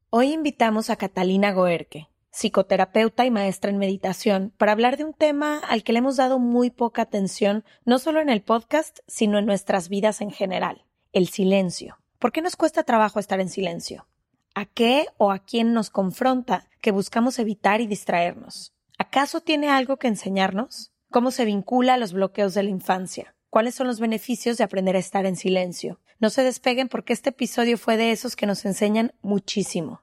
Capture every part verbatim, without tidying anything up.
Hoy invitamos a Catalina Goerke, psicoterapeuta y maestra en meditación, para hablar de un tema al que le hemos dado muy poca atención, no solo en el podcast, sino en nuestras vidas en general: el silencio. ¿Por qué nos cuesta trabajo estar en silencio? ¿A qué o a quién nos confronta que buscamos evitar y distraernos? ¿Acaso tiene algo que enseñarnos? ¿Cómo se vincula a los bloqueos de la infancia? ¿Cuáles son los beneficios de aprender a estar en silencio? No se despeguen porque este episodio fue de esos que nos enseñan muchísimo.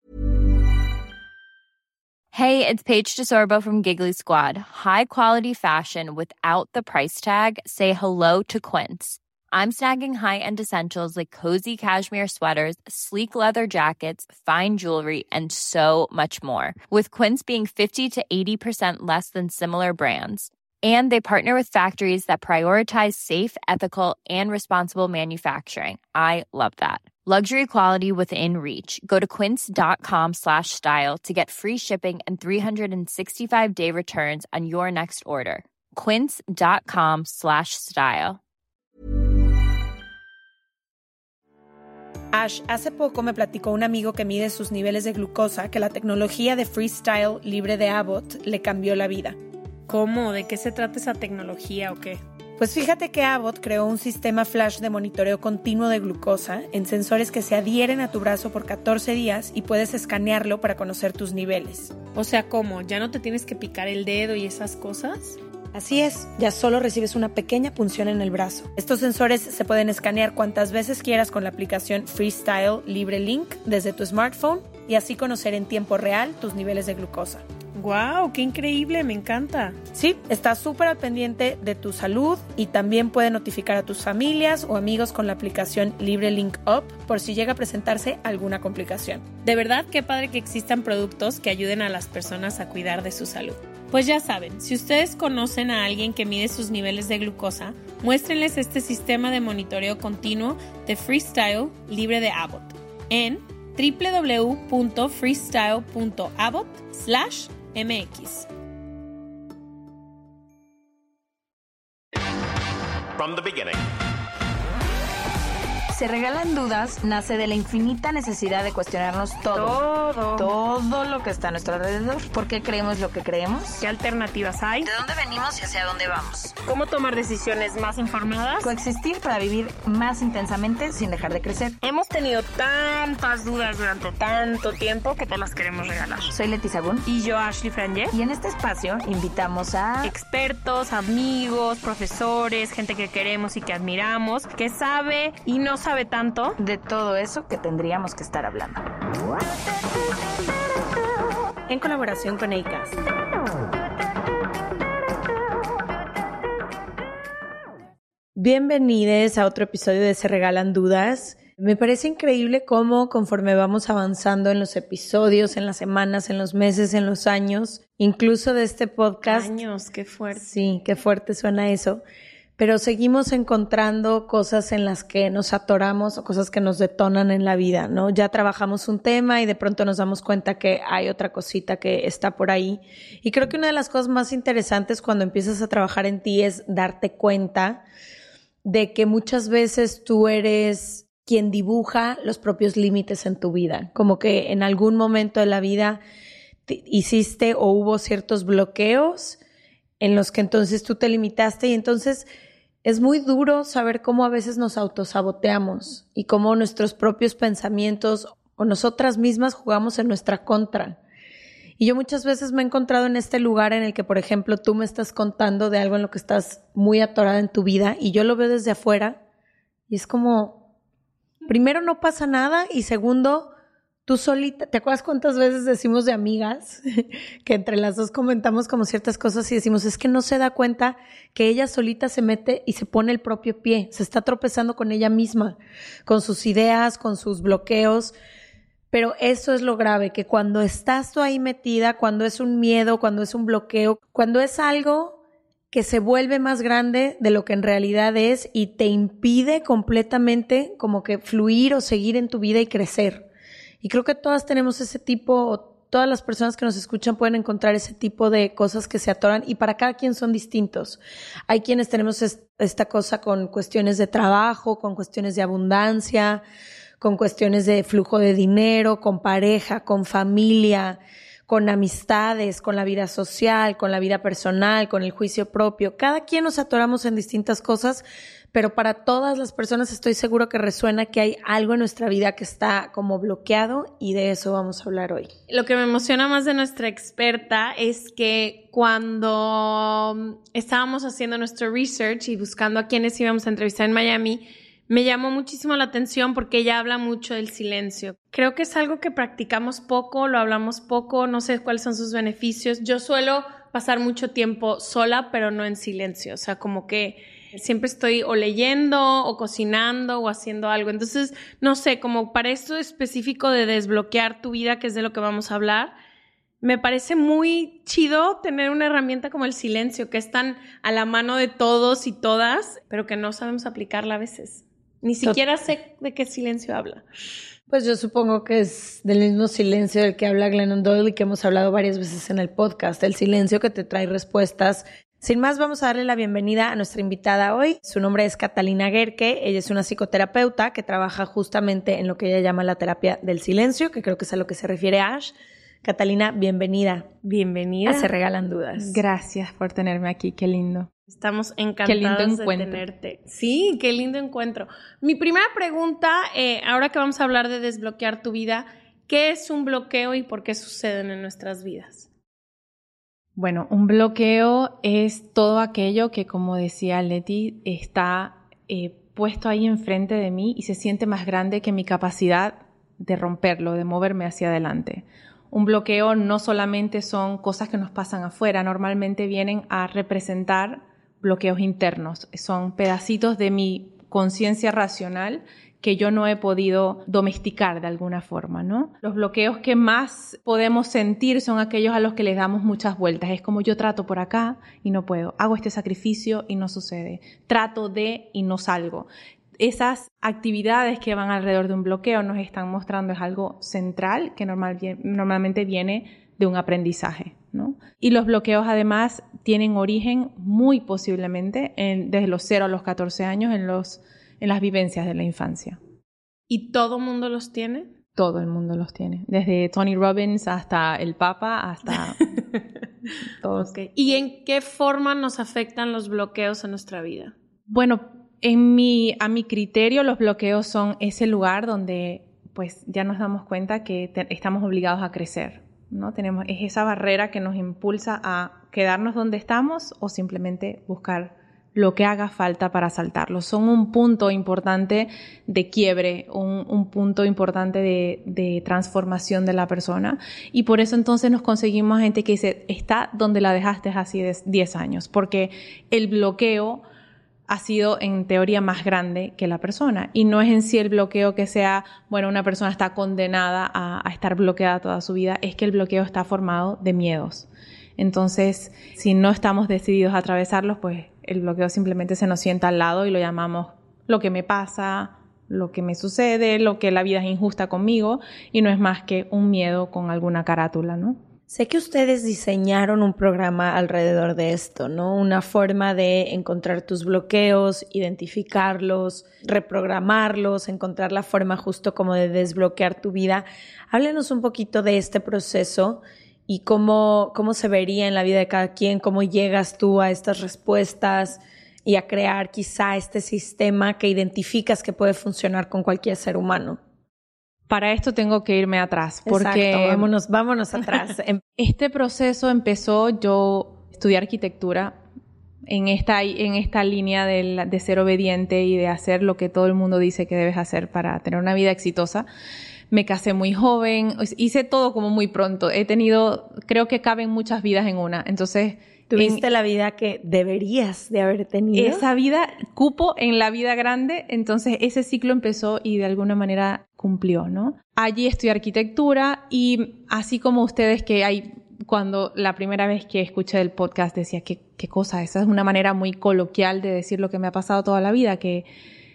Hey, it's Paige DeSorbo from Giggly Squad. High quality fashion without the price tag. Say hello to Quince. I'm snagging high-end essentials like cozy cashmere sweaters, sleek leather jackets, fine jewelry, and so much more. With Quince being fifty to eighty percent less than similar brands. And they partner with factories that prioritize safe, ethical, and responsible manufacturing. I love that. Luxury quality within reach. Go to quince.com slash style to get free shipping and three sixty-five day returns on your next order. Quince.com slash style. Ash, hace poco me platicó un amigo que mide sus niveles de glucosa que la tecnología de Freestyle libre de Abbott le cambió la vida. ¿Cómo? ¿De qué se trata esa tecnología o qué? Pues fíjate que Abbott creó un sistema flash de monitoreo continuo de glucosa en sensores que se adhieren a tu brazo por catorce días y puedes escanearlo para conocer tus niveles. O sea, ¿cómo? ¿Ya no te tienes que picar el dedo y esas cosas? Así es, ya solo recibes una pequeña punción en el brazo. Estos sensores se pueden escanear cuantas veces quieras con la aplicación Freestyle Libre Link desde tu smartphone y así conocer en tiempo real tus niveles de glucosa. ¡Wow! ¡Qué increíble! Me encanta. Sí, está súper al pendiente de tu salud y también puede notificar a tus familias o amigos con la aplicación Libre Link Up por si llega a presentarse alguna complicación. De verdad, qué padre que existan productos que ayuden a las personas a cuidar de su salud. Pues ya saben, si ustedes conocen a alguien que mide sus niveles de glucosa, muéstrenles este sistema de monitoreo continuo de Freestyle libre de Abbott en www.freestyle.abbott slash mx. From the beginning. Se Regalan Dudas nace de la infinita necesidad de cuestionarnos todo. Todo. Todo lo que está a nuestro alrededor. ¿Por qué creemos lo que creemos? ¿Qué alternativas hay? ¿De dónde venimos y hacia dónde vamos? ¿Cómo tomar decisiones más informadas? Coexistir para vivir más intensamente sin dejar de crecer. Hemos tenido tantas dudas durante tanto tiempo que te las queremos regalar. Soy Leti Sagún. Y yo, Ashley Franje. Y en este espacio invitamos a expertos, amigos, profesores, gente que queremos y que admiramos, que sabe y no sabe tanto de todo eso que tendríamos que estar hablando. En colaboración con Acast. Bienvenidos a otro episodio de Se Regalan Dudas. Me parece increíble cómo conforme vamos avanzando en los episodios, en las semanas, en los meses, en los años, incluso de este podcast. Años, qué fuerte. Sí, qué fuerte suena eso. Pero seguimos encontrando cosas en las que nos atoramos o cosas que nos detonan en la vida, ¿no? Ya trabajamos un tema y de pronto nos damos cuenta que hay otra cosita que está por ahí. Y creo que una de las cosas más interesantes cuando empiezas a trabajar en ti es darte cuenta de que muchas veces tú eres quien dibuja los propios límites en tu vida. Como que en algún momento de la vida te hiciste o hubo ciertos bloqueos en los que entonces tú te limitaste y entonces es muy duro saber cómo a veces nos autosaboteamos y cómo nuestros propios pensamientos o nosotras mismas jugamos en nuestra contra. Y yo muchas veces me he encontrado en este lugar en el que, por ejemplo, tú me estás contando de algo en lo que estás muy atorada en tu vida y yo lo veo desde afuera y es como, primero no pasa nada y segundo, tú solita, ¿te acuerdas cuántas veces decimos de amigas que entre las dos comentamos como ciertas cosas y decimos, es que no se da cuenta que ella solita se mete y se pone el propio pie, se está tropezando con ella misma, con sus ideas, con sus bloqueos, pero eso es lo grave, que cuando estás tú ahí metida, cuando es un miedo, cuando es un bloqueo, cuando es algo que se vuelve más grande de lo que en realidad es y te impide completamente como que fluir o seguir en tu vida y crecer. Y creo que todas tenemos ese tipo, todas las personas que nos escuchan pueden encontrar ese tipo de cosas que se atoran y para cada quien son distintos. Hay quienes tenemos esta cosa con cuestiones de trabajo, con cuestiones de abundancia, con cuestiones de flujo de dinero, con pareja, con familia, con amistades, con la vida social, con la vida personal, con el juicio propio. Cada quien nos atoramos en distintas cosas, pero para todas las personas estoy seguro que resuena que hay algo en nuestra vida que está como bloqueado y de eso vamos a hablar hoy. Lo que me emociona más de nuestra experta es que cuando estábamos haciendo nuestro research y buscando a quienes íbamos a entrevistar en Miami, me llamó muchísimo la atención porque ella habla mucho del silencio. Creo que es algo que practicamos poco, lo hablamos poco, no sé cuáles son sus beneficios. Yo suelo pasar mucho tiempo sola, pero no en silencio. O sea, como que siempre estoy o leyendo o cocinando o haciendo algo. Entonces, no sé, como para esto específico de desbloquear tu vida, que es de lo que vamos a hablar, me parece muy chido tener una herramienta como el silencio, que es tan a la mano de todos y todas, pero que no sabemos aplicarla a veces. Ni siquiera sé de qué silencio habla. Pues yo supongo que es del mismo silencio del que habla Glennon Doyle y que hemos hablado varias veces en el podcast, el silencio que te trae respuestas. Sin más, vamos a darle la bienvenida a nuestra invitada hoy. Su nombre es Catalina Gehrke. Ella es una psicoterapeuta que trabaja justamente en lo que ella llama la terapia del silencio, que creo que es a lo que se refiere Ash. Catalina, bienvenida. Bienvenida. A Se Regalan Dudas. Gracias por tenerme aquí, qué lindo. Estamos encantados de tenerte. Sí, qué lindo encuentro. Mi primera pregunta, eh, ahora que vamos a hablar de desbloquear tu vida, ¿qué es un bloqueo y por qué suceden en nuestras vidas? Bueno, un bloqueo es todo aquello que, como decía Leti, está eh, puesto ahí enfrente de mí y se siente más grande que mi capacidad de romperlo, de moverme hacia adelante. Un bloqueo no solamente son cosas que nos pasan afuera, normalmente vienen a representar bloqueos internos. Son pedacitos de mi conciencia racional que yo no he podido domesticar de alguna forma, ¿no? Los bloqueos que más podemos sentir son aquellos a los que les damos muchas vueltas. Es como yo trato por acá y no puedo. Hago este sacrificio y no sucede. Trato de y no salgo. Esas actividades que van alrededor de un bloqueo nos están mostrando es algo central que normal, normalmente viene de un aprendizaje, ¿no? Y los bloqueos además tienen origen muy posiblemente en, desde los cero a los catorce años en, los, en las vivencias de la infancia. ¿Y todo el mundo los tiene? Todo el mundo los tiene, desde Tony Robbins hasta el Papa, hasta todos. Okay. ¿Y en qué forma nos afectan los bloqueos en nuestra vida? Bueno, En mi, a mi criterio, los bloqueos son ese lugar donde pues, ya nos damos cuenta que te, estamos obligados a crecer, ¿no? Tenemos, es esa barrera que nos impulsa a quedarnos donde estamos o simplemente buscar lo que haga falta para saltarlo. Son un punto importante de quiebre, un, un punto importante de, de transformación de la persona. Y por eso entonces nos conseguimos gente que dice, está donde la dejaste hace diez años, porque el bloqueo ha sido en teoría más grande que la persona. Y no es en sí el bloqueo que sea, bueno, una persona está condenada a, a estar bloqueada toda su vida, es que el bloqueo está formado de miedos. Entonces, si no estamos decididos a atravesarlos, pues el bloqueo simplemente se nos sienta al lado y lo llamamos lo que me pasa, lo que me sucede, lo que la vida es injusta conmigo, y no es más que un miedo con alguna carátula, ¿no? Sé que ustedes diseñaron un programa alrededor de esto, ¿no? Una forma de encontrar tus bloqueos, identificarlos, reprogramarlos, encontrar la forma justo como de desbloquear tu vida. Háblenos un poquito de este proceso y cómo, cómo se vería en la vida de cada quien, cómo llegas tú a estas respuestas y a crear quizá este sistema que identificas que puede funcionar con cualquier ser humano. Para esto tengo que irme atrás, porque Exacto, vámonos, vámonos atrás. Este proceso empezó, yo estudié arquitectura en esta, en esta línea de, de ser obediente y de hacer lo que todo el mundo dice que debes hacer para tener una vida exitosa. Me casé muy joven, hice todo como muy pronto. He tenido, creo que caben muchas vidas en una. Entonces, ¿tuviste en, la vida que deberías de haber tenido? Esa vida, cupo en la vida grande, entonces ese ciclo empezó y de alguna manera cumplió, ¿no? Allí estudié arquitectura y así como ustedes que hay, cuando la primera vez que escuché el podcast decía, ¿qué, qué cosa? Esa es una manera muy coloquial de decir lo que me ha pasado toda la vida, que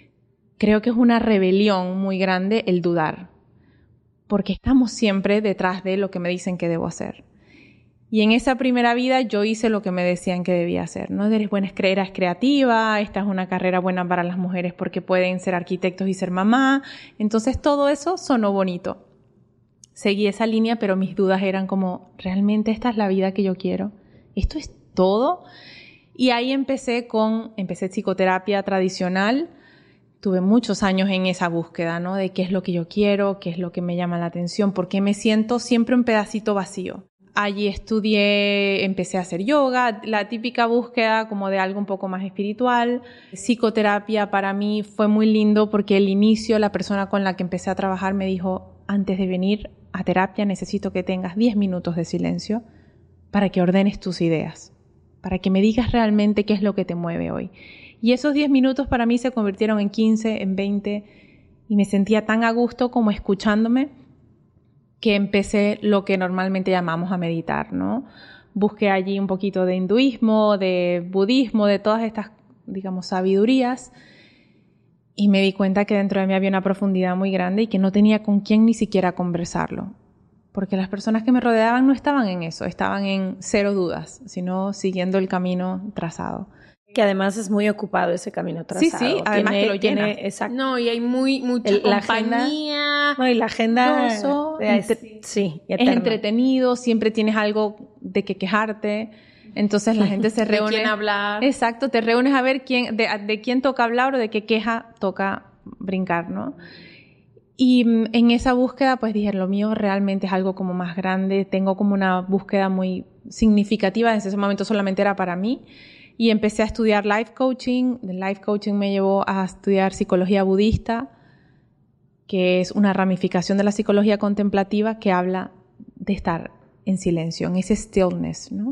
creo que es una rebelión muy grande el dudar, porque estamos siempre detrás de lo que me dicen que debo hacer. Y en esa primera vida yo hice lo que me decían que debía hacer, ¿no? Eres buena, eres creativa, esta es una carrera buena para las mujeres porque pueden ser arquitectos y ser mamá. Entonces todo eso sonó bonito. Seguí esa línea, pero mis dudas eran como, ¿realmente esta es la vida que yo quiero? ¿Esto es todo? Y ahí empecé con, empecé psicoterapia tradicional. Tuve muchos años en esa búsqueda, ¿no? De qué es lo que yo quiero, qué es lo que me llama la atención, porque me siento siempre un pedacito vacío. Allí estudié, empecé a hacer yoga, la típica búsqueda como de algo un poco más espiritual. Psicoterapia para mí fue muy lindo porque el inicio, la persona con la que empecé a trabajar me dijo, antes de venir a terapia necesito que tengas diez minutos de silencio para que ordenes tus ideas, para que me digas realmente qué es lo que te mueve hoy. Y esos diez minutos para mí se convirtieron en quince, en veinte, y me sentía tan a gusto como escuchándome que empecé lo que normalmente llamamos a meditar, ¿no? Busqué allí un poquito de hinduismo, de budismo, de todas estas, digamos, sabidurías, y me di cuenta que dentro de mí había una profundidad muy grande y que no tenía con quién ni siquiera conversarlo. Porque las personas que me rodeaban no estaban en eso, estaban en cero dudas, sino siguiendo el camino trazado. Que además es muy ocupado ese camino trazado. Sí, sí, además tiene, que lo llena. Tiene, exacto. No, y hay muy mucha El, la compañía. Agenda, no, y la agenda gozo, es, entre, sí, es entretenido, siempre tienes algo de que quejarte. Entonces la gente se reúne. ¿De quién hablar? Exacto, te reúnes a ver quién, de, de quién toca hablar o de qué queja toca brincar, ¿no? Y en esa búsqueda pues dije, lo mío realmente es algo como más grande, tengo como una búsqueda muy significativa, en ese momento solamente era para mí, y empecé a estudiar life coaching. El life coaching me llevó a estudiar psicología budista, que es una ramificación de la psicología contemplativa que habla de estar en silencio, en ese stillness, ¿no?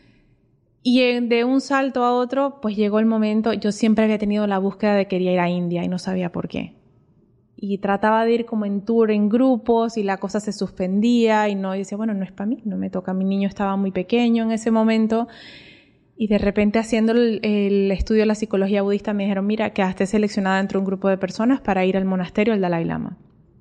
Y de un salto a otro, pues llegó el momento, yo siempre había tenido la búsqueda de quería ir a India y no sabía por qué. Y trataba de ir como en tour, en grupos, y la cosa se suspendía y no, y decía, bueno, no es para mí, no me toca, mi niño estaba muy pequeño en ese momento. Y de repente haciendo el, el estudio de la psicología budista me dijeron, mira, quedaste seleccionada entre un grupo de personas para ir al monasterio del Dalai Lama.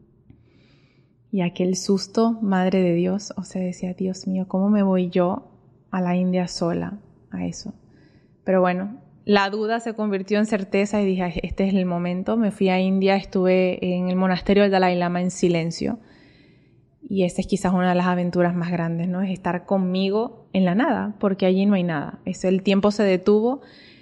Y aquel susto, madre de Dios, o sea, decía, Dios mío, ¿cómo me voy yo a la India sola a eso? Pero bueno, la duda se convirtió en certeza y dije, este es el momento. Me fui a India, estuve en el monasterio del Dalai Lama en silencio. Y esa es quizás una de las aventuras más grandes, ¿no? Es estar conmigo en la nada, porque allí no hay nada. Es, el tiempo se detuvo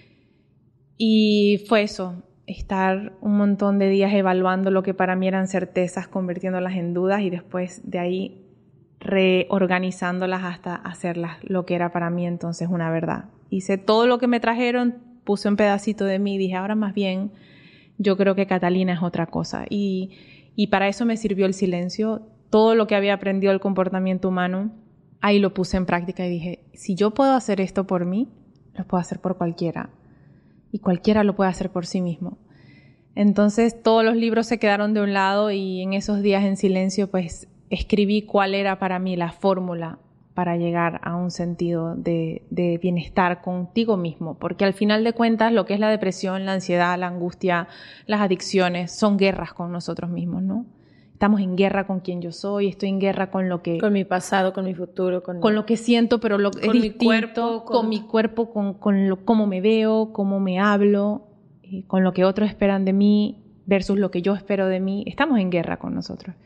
y fue eso, estar un montón de días evaluando lo que para mí eran certezas, convirtiéndolas en dudas y después de ahí reorganizándolas hasta hacerlas lo que era para mí entonces una verdad. Hice todo lo que me trajeron, puse un pedacito de mí y dije, ahora más bien yo creo que Catalina es otra cosa. Y, y para eso me sirvió el silencio. Todo lo que había aprendido del comportamiento humano, ahí lo puse en práctica y dije, si yo puedo hacer esto por mí, lo puedo hacer por cualquiera. Y cualquiera lo puede hacer por sí mismo. Entonces todos los libros se quedaron de un lado y en esos días en silencio pues escribí cuál era para mí la fórmula para llegar a un sentido de, de bienestar contigo mismo. Porque al final de cuentas lo que es la depresión, la ansiedad, la angustia, las adicciones son guerras con nosotros mismos, ¿no? Estamos en guerra con quien yo soy, estoy en guerra con lo que... Con mi pasado, con mi futuro. Con, con lo que siento, pero lo que es distinto. Mi cuerpo, con... con mi cuerpo, con, con lo, cómo me veo, cómo me hablo, y con lo que otros esperan de mí versus lo que yo espero de mí. Estamos en guerra con nosotros.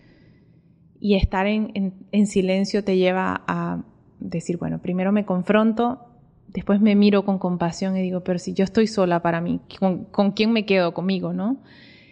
Y estar en, en, en silencio te lleva a decir, bueno, primero me confronto, después me miro con compasión y digo, pero si yo estoy sola para mí, ¿con, con quién me quedo? Conmigo, ¿no?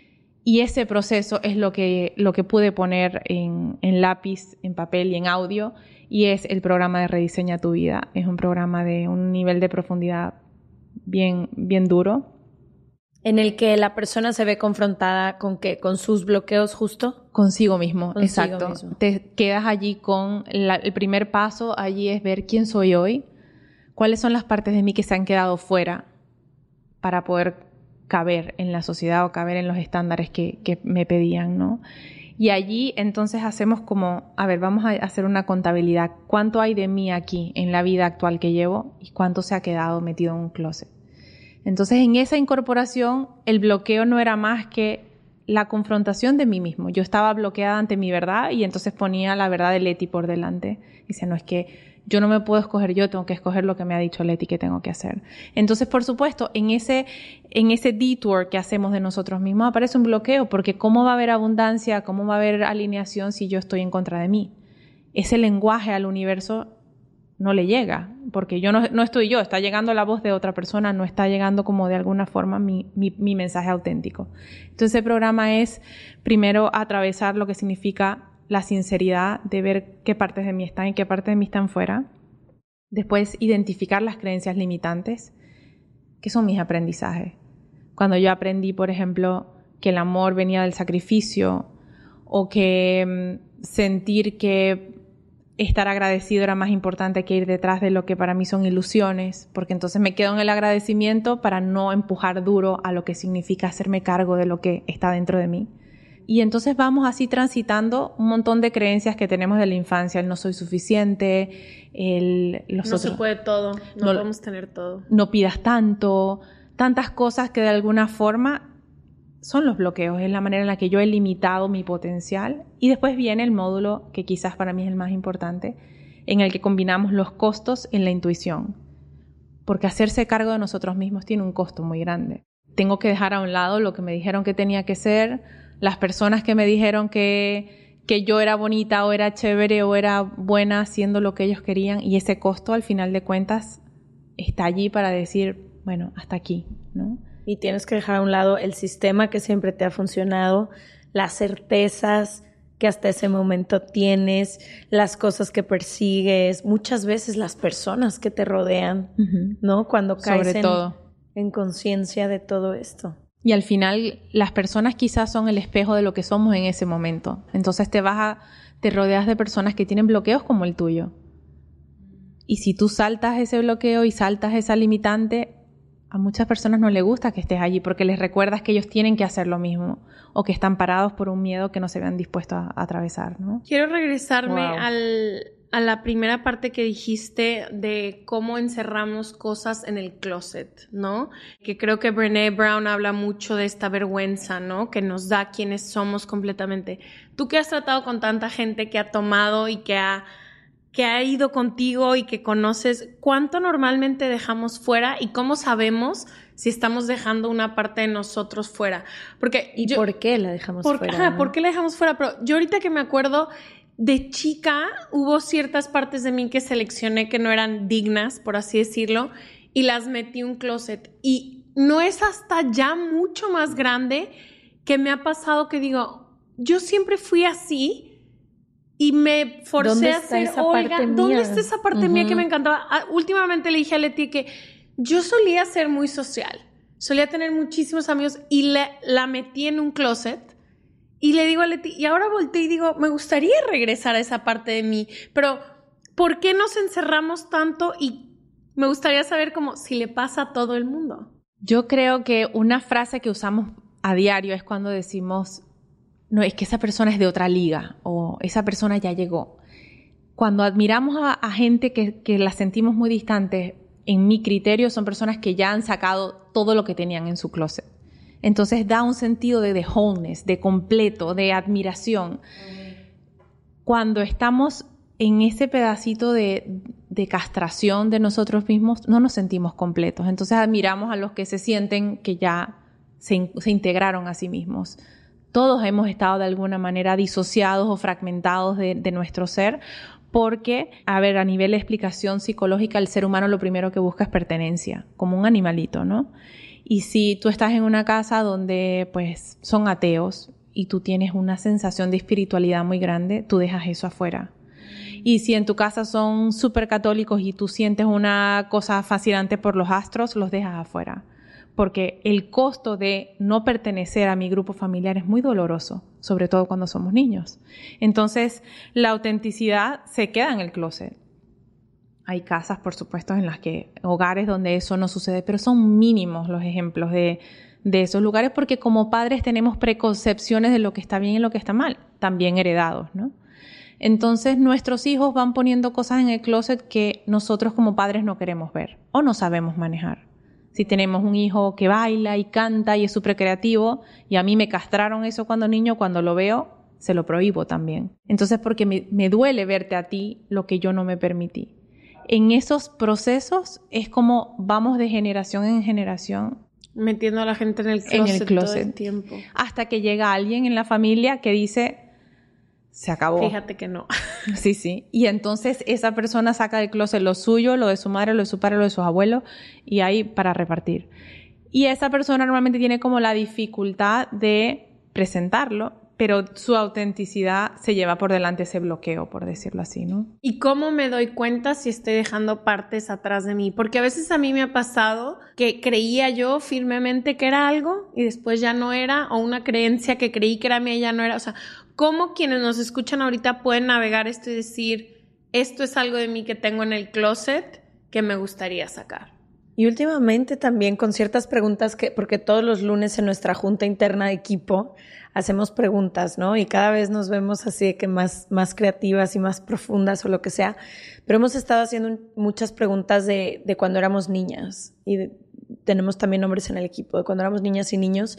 Y ese proceso es lo que, lo que pude poner en, en lápiz, en papel y en audio, y es el programa de Rediseña tu Vida. Es un programa de un nivel de profundidad bien, bien duro. En el que la persona se ve confrontada con ¿qué? Con sus bloqueos justo. Consigo mismo, Consigo exacto. Mismo. Te quedas allí con, la, el primer paso allí es ver quién soy hoy, cuáles son las partes de mí que se han quedado fuera para poder caber en la sociedad o caber en los estándares que, que me pedían, ¿no? Y allí entonces hacemos como, a ver, vamos a hacer una contabilidad. ¿Cuánto hay de mí aquí en la vida actual que llevo y cuánto se ha quedado metido en un closet? Entonces en esa incorporación el bloqueo no era más que la confrontación de mí mismo. Yo estaba bloqueada ante mi verdad y entonces ponía la verdad de Leti por delante. Dice, no, es que yo no me puedo escoger yo, tengo que escoger lo que me ha dicho Leti que tengo que hacer. Entonces, por supuesto, en ese, en ese detour que hacemos de nosotros mismos aparece un bloqueo, porque ¿cómo va a haber abundancia, cómo va a haber alineación si yo estoy en contra de mí? Ese lenguaje al universo no le llega, porque yo no, no estoy yo, está llegando la voz de otra persona, no está llegando como de alguna forma mi, mi, mi mensaje auténtico. Entonces el programa es primero atravesar lo que significa la sinceridad de ver qué partes de mí están y qué partes de mí están fuera. Después identificar las creencias limitantes, que son mis aprendizajes. Cuando yo aprendí, por ejemplo, que el amor venía del sacrificio, o que mmm, sentir que estar agradecido era más importante que ir detrás de lo que para mí son ilusiones, porque entonces me quedo en el agradecimiento para no empujar duro a lo que significa hacerme cargo de lo que está dentro de mí. Y entonces vamos así transitando un montón de creencias que tenemos de la infancia, el no soy suficiente, el los no otros, se puede todo, no, no podemos tener todo. No pidas tanto, tantas cosas que de alguna forma son los bloqueos, es la manera en la que yo he limitado mi potencial. Y después viene el módulo que quizás para mí es el más importante, en el que combinamos los costos en la intuición. Porque hacerse cargo de nosotros mismos tiene un costo muy grande. Tengo que dejar a un lado lo que me dijeron que tenía que ser, las personas que me dijeron que, que yo era bonita o era chévere o era buena haciendo lo que ellos querían, y ese costo al final de cuentas está allí para decir, bueno, hasta aquí, ¿no? Y tienes que dejar a un lado el sistema que siempre te ha funcionado, las certezas que hasta ese momento tienes, las cosas que persigues, muchas veces las personas que te rodean, uh-huh. ¿no? Cuando caes Sobre en, todo. en conciencia de todo esto. Y al final las personas quizás son el espejo de lo que somos en ese momento. Entonces te vas a, te rodeas de personas que tienen bloqueos como el tuyo. Y si tú saltas ese bloqueo y saltas esa limitante, a muchas personas no les gusta que estés allí porque les recuerdas que ellos tienen que hacer lo mismo o que están parados por un miedo que no se vean dispuestos a, a atravesar, ¿no? Quiero regresarme Wow. al, a la primera parte que dijiste de cómo encerramos cosas en el closet, ¿no? Que creo que Brené Brown habla mucho de esta vergüenza, ¿no? Que nos da quienes somos completamente. Tú que has tratado con tanta gente que ha tomado y que ha que ha ido contigo y que conoces, ¿cuánto normalmente dejamos fuera y cómo sabemos si estamos dejando una parte de nosotros fuera? Porque ¿Y yo, por qué la dejamos por, fuera? Ajá, ¿no? ¿por qué la dejamos fuera? Pero yo ahorita que me acuerdo, de chica hubo ciertas partes de mí que seleccioné que no eran dignas, por así decirlo, y las metí en un closet. Y no es hasta ya mucho más grande que me ha pasado que digo, yo siempre fui así. Y me forcé a hacer, oiga, ¿dónde mía? está esa parte uh-huh. mía que me encantaba? Ah, últimamente le dije a Leti que yo solía ser muy social, solía tener muchísimos amigos y le, la metí en un closet y le digo a Leti, y ahora volteé y digo, me gustaría regresar a esa parte de mí, pero ¿por qué nos encerramos tanto? Y me gustaría saber como si le pasa a todo el mundo. Yo creo que una frase que usamos a diario es cuando decimos, no, es que esa persona es de otra liga o esa persona ya llegó. Cuando admiramos a, a gente que, que la sentimos muy distante, en mi criterio son personas que ya han sacado todo lo que tenían en su closet. Entonces da un sentido de, de wholeness, de completo, de admiración. Cuando estamos en ese pedacito de, de castración de nosotros mismos, no nos sentimos completos. Entonces admiramos a los que se sienten que ya se, se integraron a sí mismos. Todos hemos estado de alguna manera disociados o fragmentados de, de nuestro ser porque, a ver, a nivel de explicación psicológica, el ser humano lo primero que busca es pertenencia, como un animalito, ¿no? Y si tú estás en una casa donde pues son ateos y tú tienes una sensación de espiritualidad muy grande, tú dejas eso afuera. Y si en tu casa son súper católicos y tú sientes una cosa fascinante por los astros, los dejas afuera. Porque el costo de no pertenecer a mi grupo familiar es muy doloroso, sobre todo cuando somos niños. Entonces, la autenticidad se queda en el closet. Hay casas, por supuesto, en las que, hogares donde eso no sucede, pero son mínimos los ejemplos de, de esos lugares, porque como padres tenemos preconcepciones de lo que está bien y lo que está mal, también heredados, ¿no? Entonces, nuestros hijos van poniendo cosas en el closet que nosotros como padres no queremos ver o no sabemos manejar. Si tenemos un hijo que baila y canta y es súper creativo, y a mí me castraron eso cuando niño, cuando lo veo, se lo prohíbo también. Entonces, porque me, me duele verte a ti lo que yo no me permití. En esos procesos es como vamos de generación en generación. Metiendo a la gente en el closet, en el closet todo el tiempo. Hasta que llega alguien en la familia que dice, se acabó. Fíjate que no. Sí, sí. Y entonces esa persona saca del closet lo suyo, lo de su madre, lo de su padre, lo de sus abuelos, y hay para repartir. Y esa persona normalmente tiene como la dificultad de presentarlo, pero su autenticidad se lleva por delante ese bloqueo, por decirlo así, ¿no? ¿Y cómo me doy cuenta si estoy dejando partes atrás de mí? Porque a veces a mí me ha pasado que creía yo firmemente que era algo y después ya no era, o una creencia que creí que era mía y ya no era. O sea, ¿cómo quienes nos escuchan ahorita pueden navegar esto y decir, esto es algo de mí que tengo en el closet que me gustaría sacar? Y últimamente también con ciertas preguntas que, porque todos los lunes en nuestra junta interna de equipo hacemos preguntas, ¿no? Y cada vez nos vemos así de que más, más creativas y más profundas o lo que sea. Pero hemos estado haciendo muchas preguntas de, de cuando éramos niñas. Y de, tenemos también hombres en el equipo, de cuando éramos niñas y niños.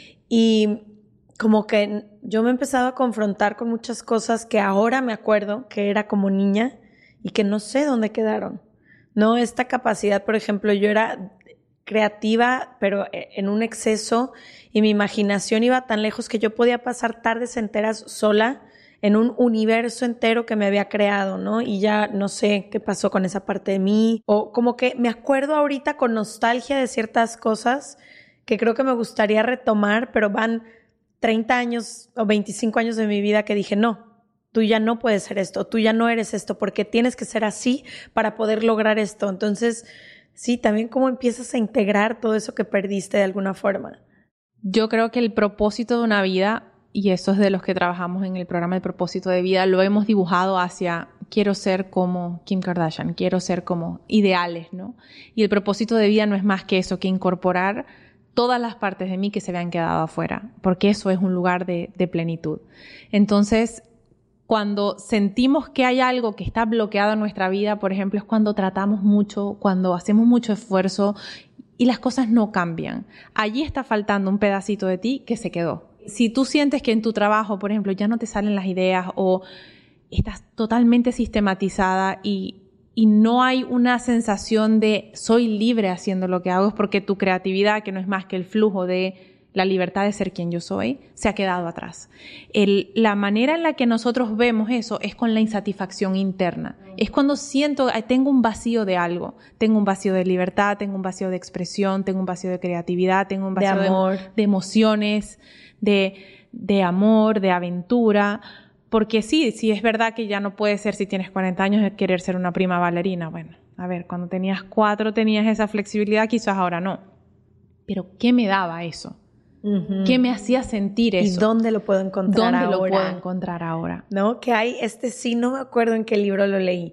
Y como que yo me he empezado a confrontar con muchas cosas que ahora me acuerdo que era como niña y que no sé dónde quedaron. No, esta capacidad, por ejemplo, yo era creativa, pero en un exceso, y mi imaginación iba tan lejos que yo podía pasar tardes enteras sola en un universo entero que me había creado, ¿no? Y ya no sé qué pasó con esa parte de mí, o como que me acuerdo ahorita con nostalgia de ciertas cosas que creo que me gustaría retomar, pero van treinta años o veinticinco años de mi vida que dije, no, tú ya no puedes ser esto, tú ya no eres esto, porque tienes que ser así para poder lograr esto. Entonces, sí, también cómo empiezas a integrar todo eso que perdiste de alguna forma. Yo creo que el propósito de una vida, y eso es de los que trabajamos en el programa de propósito de vida, lo hemos dibujado hacia quiero ser como Kim Kardashian, quiero ser como ideales, ¿no? Y el propósito de vida no es más que eso, que incorporar todas las partes de mí que se habían quedado afuera, porque eso es un lugar de, de plenitud. Entonces, cuando sentimos que hay algo que está bloqueado en nuestra vida, por ejemplo, es cuando tratamos mucho, cuando hacemos mucho esfuerzo y las cosas no cambian. Allí está faltando un pedacito de ti que se quedó. Si tú sientes que en tu trabajo, por ejemplo, ya no te salen las ideas o estás totalmente sistematizada y, y no hay una sensación de soy libre haciendo lo que hago, es porque tu creatividad, que no es más que el flujo de la libertad de ser quien yo soy, se ha quedado atrás. El, la manera en la que nosotros vemos eso es con la insatisfacción interna. Es cuando siento, tengo un vacío de algo. Tengo un vacío de libertad, tengo un vacío de expresión, tengo un vacío de creatividad, tengo un vacío de, amor. de, de emociones, de, de amor, de aventura. Porque sí, sí es verdad que ya no puede ser, si tienes cuarenta años, querer ser una prima bailarina. Bueno, a ver, cuando tenías cuatro tenías esa flexibilidad, quizás ahora no. Pero ¿qué me daba eso? Uh-huh. ¿Qué me hacía sentir eso? ¿Y dónde lo puedo encontrar ¿Dónde ahora? ¿Dónde lo puedo encontrar ahora? ¿No? Que hay, este sí, no me acuerdo en qué libro lo leí,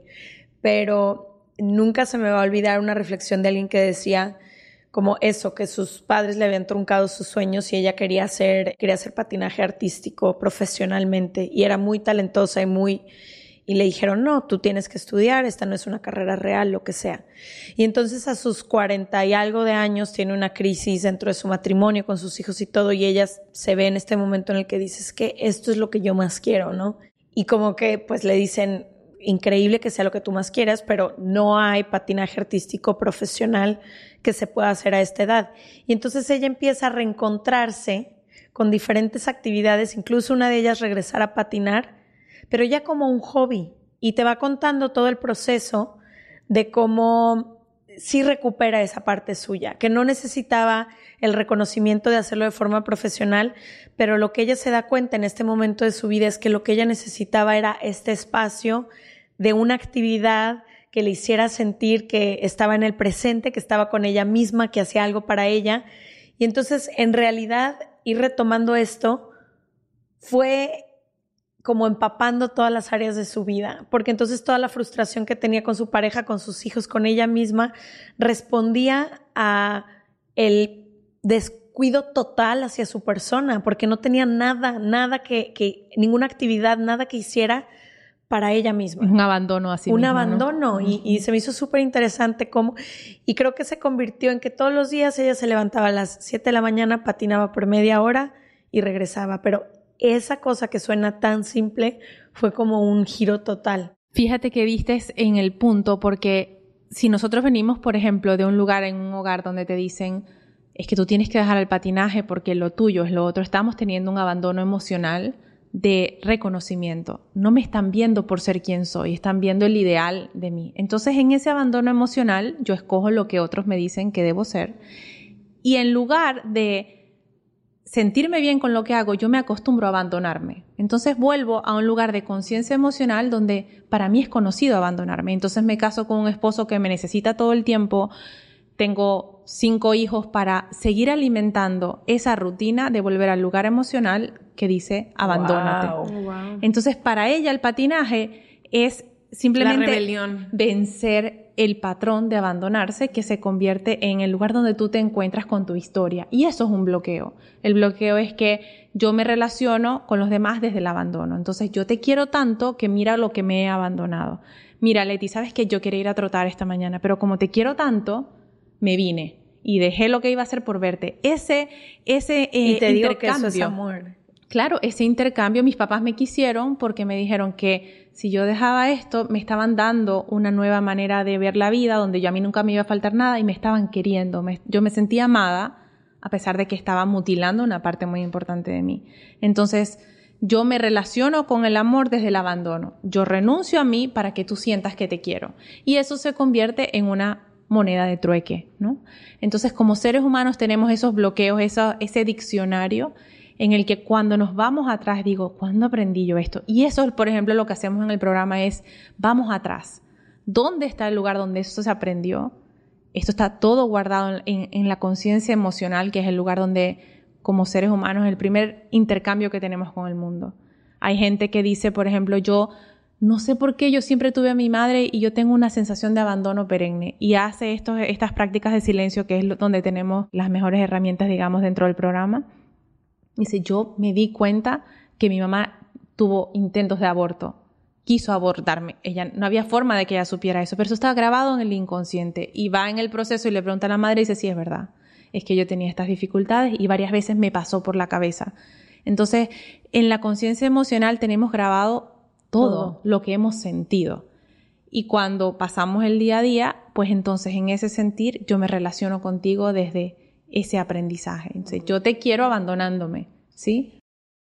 pero nunca se me va a olvidar una reflexión de alguien que decía como eso, que sus padres le habían truncado sus sueños y ella quería hacer, quería hacer patinaje artístico profesionalmente y era muy talentosa y muy... Y le dijeron, no, tú tienes que estudiar, esta no es una carrera real, lo que sea. Y entonces a sus cuarenta y algo de años tiene una crisis dentro de su matrimonio con sus hijos y todo, y ella se ve en este momento en el que dice, es que esto es lo que yo más quiero, ¿no? Y como que pues le dicen, increíble que sea lo que tú más quieras, pero no hay patinaje artístico profesional que se pueda hacer a esta edad. Y entonces ella empieza a reencontrarse con diferentes actividades, incluso una de ellas regresar a patinar, pero ya como un hobby, y te va contando todo el proceso de cómo sí recupera esa parte suya, que no necesitaba el reconocimiento de hacerlo de forma profesional, pero lo que ella se da cuenta en este momento de su vida es que lo que ella necesitaba era este espacio de una actividad que le hiciera sentir que estaba en el presente, que estaba con ella misma, que hacía algo para ella. Y entonces, en realidad, ir retomando esto fue como empapando todas las áreas de su vida, porque entonces toda la frustración que tenía con su pareja, con sus hijos, con ella misma, respondía a el descuido total hacia su persona, porque no tenía nada, nada que, que ninguna actividad, nada que hiciera para ella misma. Un abandono así Un mismo, abandono. ¿no? Y, y se me hizo súper interesante cómo... Y creo que se convirtió en que todos los días ella se levantaba a las siete de la mañana, patinaba por media hora y regresaba. Pero esa cosa que suena tan simple fue como un giro total. Fíjate que diste en el punto, porque si nosotros venimos, por ejemplo, de un lugar, en un hogar donde te dicen es que tú tienes que dejar el patinaje porque lo tuyo es lo otro, estamos teniendo un abandono emocional de reconocimiento. No me están viendo por ser quien soy, están viendo el ideal de mí. Entonces, en ese abandono emocional, yo escojo lo que otros me dicen que debo ser. Y en lugar de sentirme bien con lo que hago, yo me acostumbro a abandonarme. Entonces vuelvo a un lugar de conciencia emocional donde para mí es conocido abandonarme. Entonces me caso con un esposo que me necesita todo el tiempo. Tengo cinco hijos para seguir alimentando esa rutina de volver al lugar emocional que dice abandónate. Wow. Wow. Entonces para ella el patinaje es simplemente La rebelión. vencer el patrón de abandonarse, que se convierte en el lugar donde tú te encuentras con tu historia. Y eso es un bloqueo. El bloqueo es que yo me relaciono con los demás desde el abandono. Entonces yo te quiero tanto que mira lo que me he abandonado. Mira, Leti, sabes que yo quería ir a trotar esta mañana, pero como te quiero tanto, me vine y dejé lo que iba a hacer por verte. Ese, ese eh, y te digo intercambio. que eso es amor. Claro, ese intercambio mis papás me quisieron porque me dijeron que si yo dejaba esto, me estaban dando una nueva manera de ver la vida, donde yo a mí nunca me iba a faltar nada y me estaban queriendo. Me, yo me sentía amada a pesar de que estaba mutilando una parte muy importante de mí. Entonces, yo me relaciono con el amor desde el abandono. Yo renuncio a mí para que tú sientas que te quiero. Y eso se convierte en una moneda de trueque, ¿no? Entonces, como seres humanos tenemos esos bloqueos, eso, ese diccionario en el que cuando nos vamos atrás digo, ¿cuándo aprendí yo esto? Y eso, por ejemplo, lo que hacemos en el programa es, vamos atrás. ¿Dónde está el lugar donde eso se aprendió? Esto está todo guardado en, en la conciencia emocional, que es el lugar donde, como seres humanos, es el primer intercambio que tenemos con el mundo. Hay gente que dice, por ejemplo, yo no sé por qué yo siempre tuve a mi madre y yo tengo una sensación de abandono perenne. Y hace estos, estas prácticas de silencio, que es donde tenemos las mejores herramientas, digamos, dentro del programa. Dice, yo me di cuenta que mi mamá tuvo intentos de aborto, quiso abortarme. Ella, no había forma de que ella supiera eso, pero eso estaba grabado en el inconsciente. Y va en el proceso y le pregunta a la madre y dice, sí, es verdad. Es que yo tenía estas dificultades y varias veces me pasó por la cabeza. Entonces, en la conciencia emocional tenemos grabado todo, todo lo que hemos sentido. Y cuando pasamos el día a día, pues entonces en ese sentir yo me relaciono contigo desde ese aprendizaje. Entonces, yo te quiero abandonándome, ¿sí?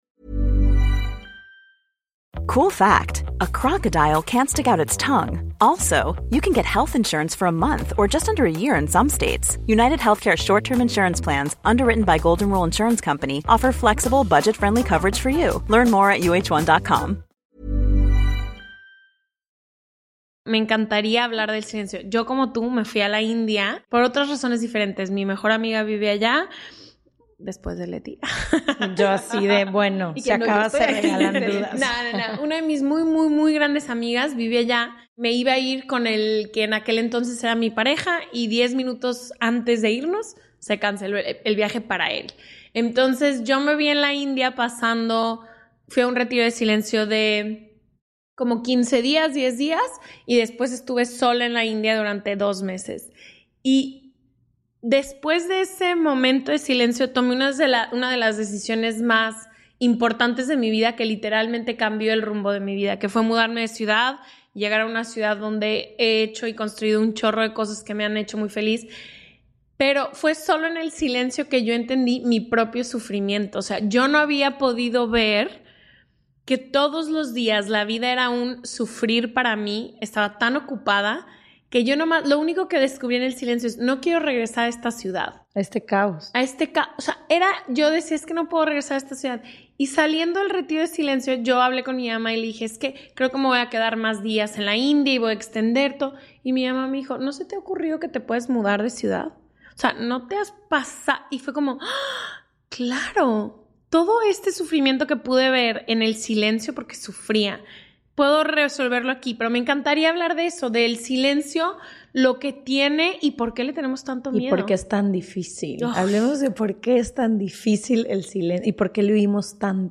Cool fact, a crocodile can't stick out its tongue. Also, you can get health insurance for a month or just under a year in some states. United Healthcare short-term insurance plans, underwritten by Golden Rule Insurance Company, offer flexible, budget-friendly coverage for you. Learn more at U H one dot com. Me encantaría hablar del silencio. Yo, como tú, me fui a la India por otras razones diferentes. Mi mejor amiga vive allá, después de Leti. Yo así de, bueno, se no, acaba de regalar dudas. No, no, no. Una de mis muy, muy, muy grandes amigas vive allá. Me iba a ir con el que en aquel entonces era mi pareja y diez minutos antes de irnos se canceló el, el viaje para él. Entonces, yo me vi en la India pasando, fui a un retiro de silencio de como quince días, diez días, y después estuve sola en la India durante dos meses. Y después de ese momento de silencio tomé una de, la, una de las decisiones más importantes de mi vida, que literalmente cambió el rumbo de mi vida, que fue mudarme de ciudad, llegar a una ciudad donde he hecho y construido un chorro de cosas que me han hecho muy feliz. Pero fue solo en el silencio que yo entendí mi propio sufrimiento. O sea, yo no había podido ver que todos los días la vida era un sufrir para mí. Estaba tan ocupada que yo nomás, lo único que descubrí en el silencio es, no quiero regresar a esta ciudad. A este caos. A este caos. O sea, era, yo decía, es que no puedo regresar a esta ciudad. Y saliendo del retiro de silencio, yo hablé con mi mamá y le dije, es que creo que me voy a quedar más días en la India y voy a extender todo. Y mi mamá me dijo, ¿no se te ha ocurrido que te puedes mudar de ciudad? O sea, no te has pasado. Y fue como, ¡ah! Claro. Todo este sufrimiento que pude ver en el silencio, porque sufría, puedo resolverlo aquí, pero me encantaría hablar de eso, del silencio, lo que tiene y por qué le tenemos tanto miedo. Y por qué es tan difícil. Oh. Hablemos de por qué es tan difícil el silencio y por qué lo huimos tanto.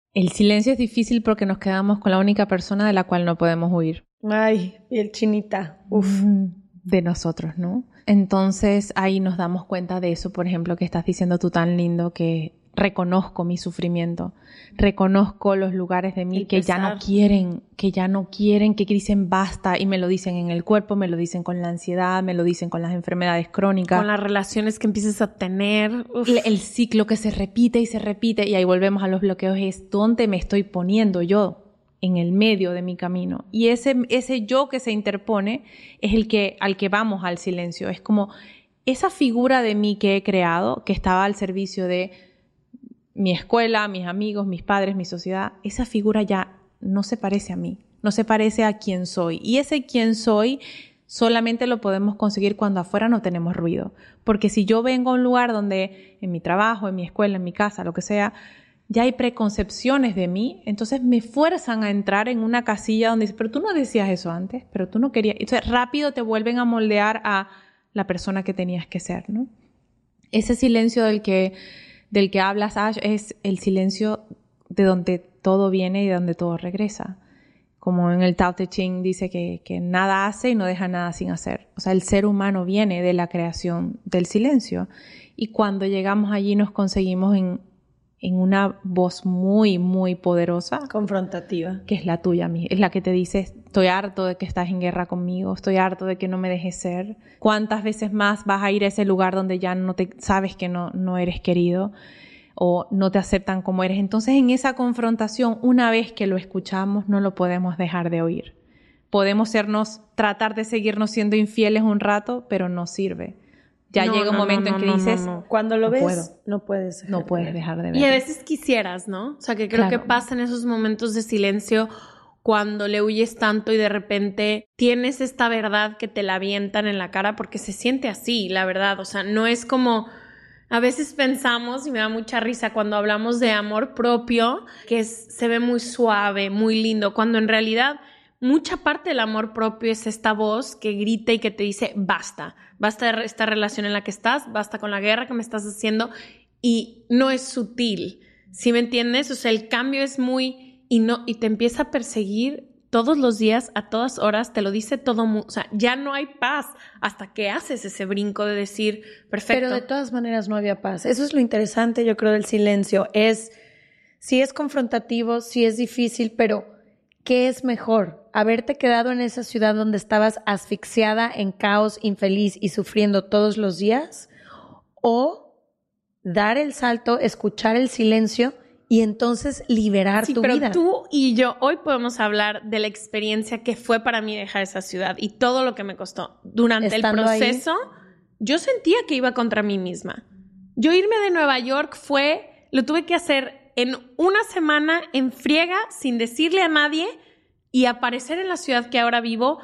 El silencio es difícil porque nos quedamos con la única persona de la cual no podemos huir. Ay, piel chinita. Uf. De nosotros, ¿no? Entonces ahí nos damos cuenta de eso, por ejemplo, que estás diciendo tú tan lindo, que reconozco mi sufrimiento, reconozco los lugares de mí que ya no quieren, que ya no quieren, que dicen basta, y me lo dicen en el cuerpo, me lo dicen con la ansiedad, me lo dicen con las enfermedades crónicas. Con las relaciones que empiezas a tener. El, el ciclo que se repite y se repite, y ahí volvemos a los bloqueos, es ¿dónde me estoy poniendo yo? En el medio de mi camino. Y ese, ese yo que se interpone es el que, al que vamos al silencio. Es como esa figura de mí que he creado, que estaba al servicio de mi escuela, mis amigos, mis padres, mi sociedad. Esa figura ya no se parece a mí, no se parece a quién soy. Y ese quién soy solamente lo podemos conseguir cuando afuera no tenemos ruido. Porque si yo vengo a un lugar donde en mi trabajo, en mi escuela, en mi casa, lo que sea, ya hay preconcepciones de mí, entonces me fuerzan a entrar en una casilla donde dicen, pero tú no decías eso antes, pero tú no querías. Entonces rápido te vuelven a moldear a la persona que tenías que ser, ¿no? Ese silencio del que, del que hablas, Ash, es el silencio de donde todo viene y de donde todo regresa. Como en el Tao Te Ching dice que, que nada hace y no deja nada sin hacer. O sea, el ser humano viene de la creación del silencio. Y cuando llegamos allí nos conseguimos en en una voz muy, muy poderosa. Confrontativa. Que es la tuya, es la que te dice, estoy harto de que estás en guerra conmigo, estoy harto de que no me dejes ser. ¿Cuántas veces más vas a ir a ese lugar donde ya no te sabes que no, no eres querido o no te aceptan como eres? Entonces, en esa confrontación, una vez que lo escuchamos, no lo podemos dejar de oír. Podemos sernos, tratar de seguirnos siendo infieles un rato, pero no sirve. Ya no, llega un no, momento no, en que no, dices, no, no. Cuando lo no ves, puedo. no puedes dejar no puedes de dejar de ver. Y a veces quisieras, ¿no? O sea, que creo Claro. que pasa en esos momentos de silencio cuando le huyes tanto y de repente tienes esta verdad que te la avientan en la cara, porque se siente así, la verdad. O sea, no es como... A veces pensamos, y me da mucha risa cuando hablamos de amor propio, que es, se ve muy suave, muy lindo, cuando en realidad mucha parte del amor propio es esta voz que grita y que te dice basta, basta de esta relación en la que estás, basta con la guerra que me estás haciendo, y no es sutil, ¿sí me entiendes? O sea, el cambio es muy, y, no, y te empieza a perseguir todos los días, a todas horas, te lo dice todo, o sea, ya no hay paz hasta que haces ese brinco de decir, perfecto. Pero de todas maneras no había paz. Eso es lo interesante, yo creo, del silencio. Es, sí es confrontativo, sí es difícil, pero ¿qué es mejor? ¿Haberte quedado en esa ciudad donde estabas asfixiada, en caos, infeliz y sufriendo todos los días? ¿O dar el salto, escuchar el silencio y entonces liberar sí, tu pero vida? Tú y yo hoy podemos hablar de la experiencia que fue para mí dejar esa ciudad y todo lo que me costó. Durante Estando el proceso, ahí, yo sentía que iba contra mí misma. Yo irme de Nueva York fue, lo tuve que hacer en una semana en friega, sin decirle a nadie, y aparecer en la ciudad que ahora vivo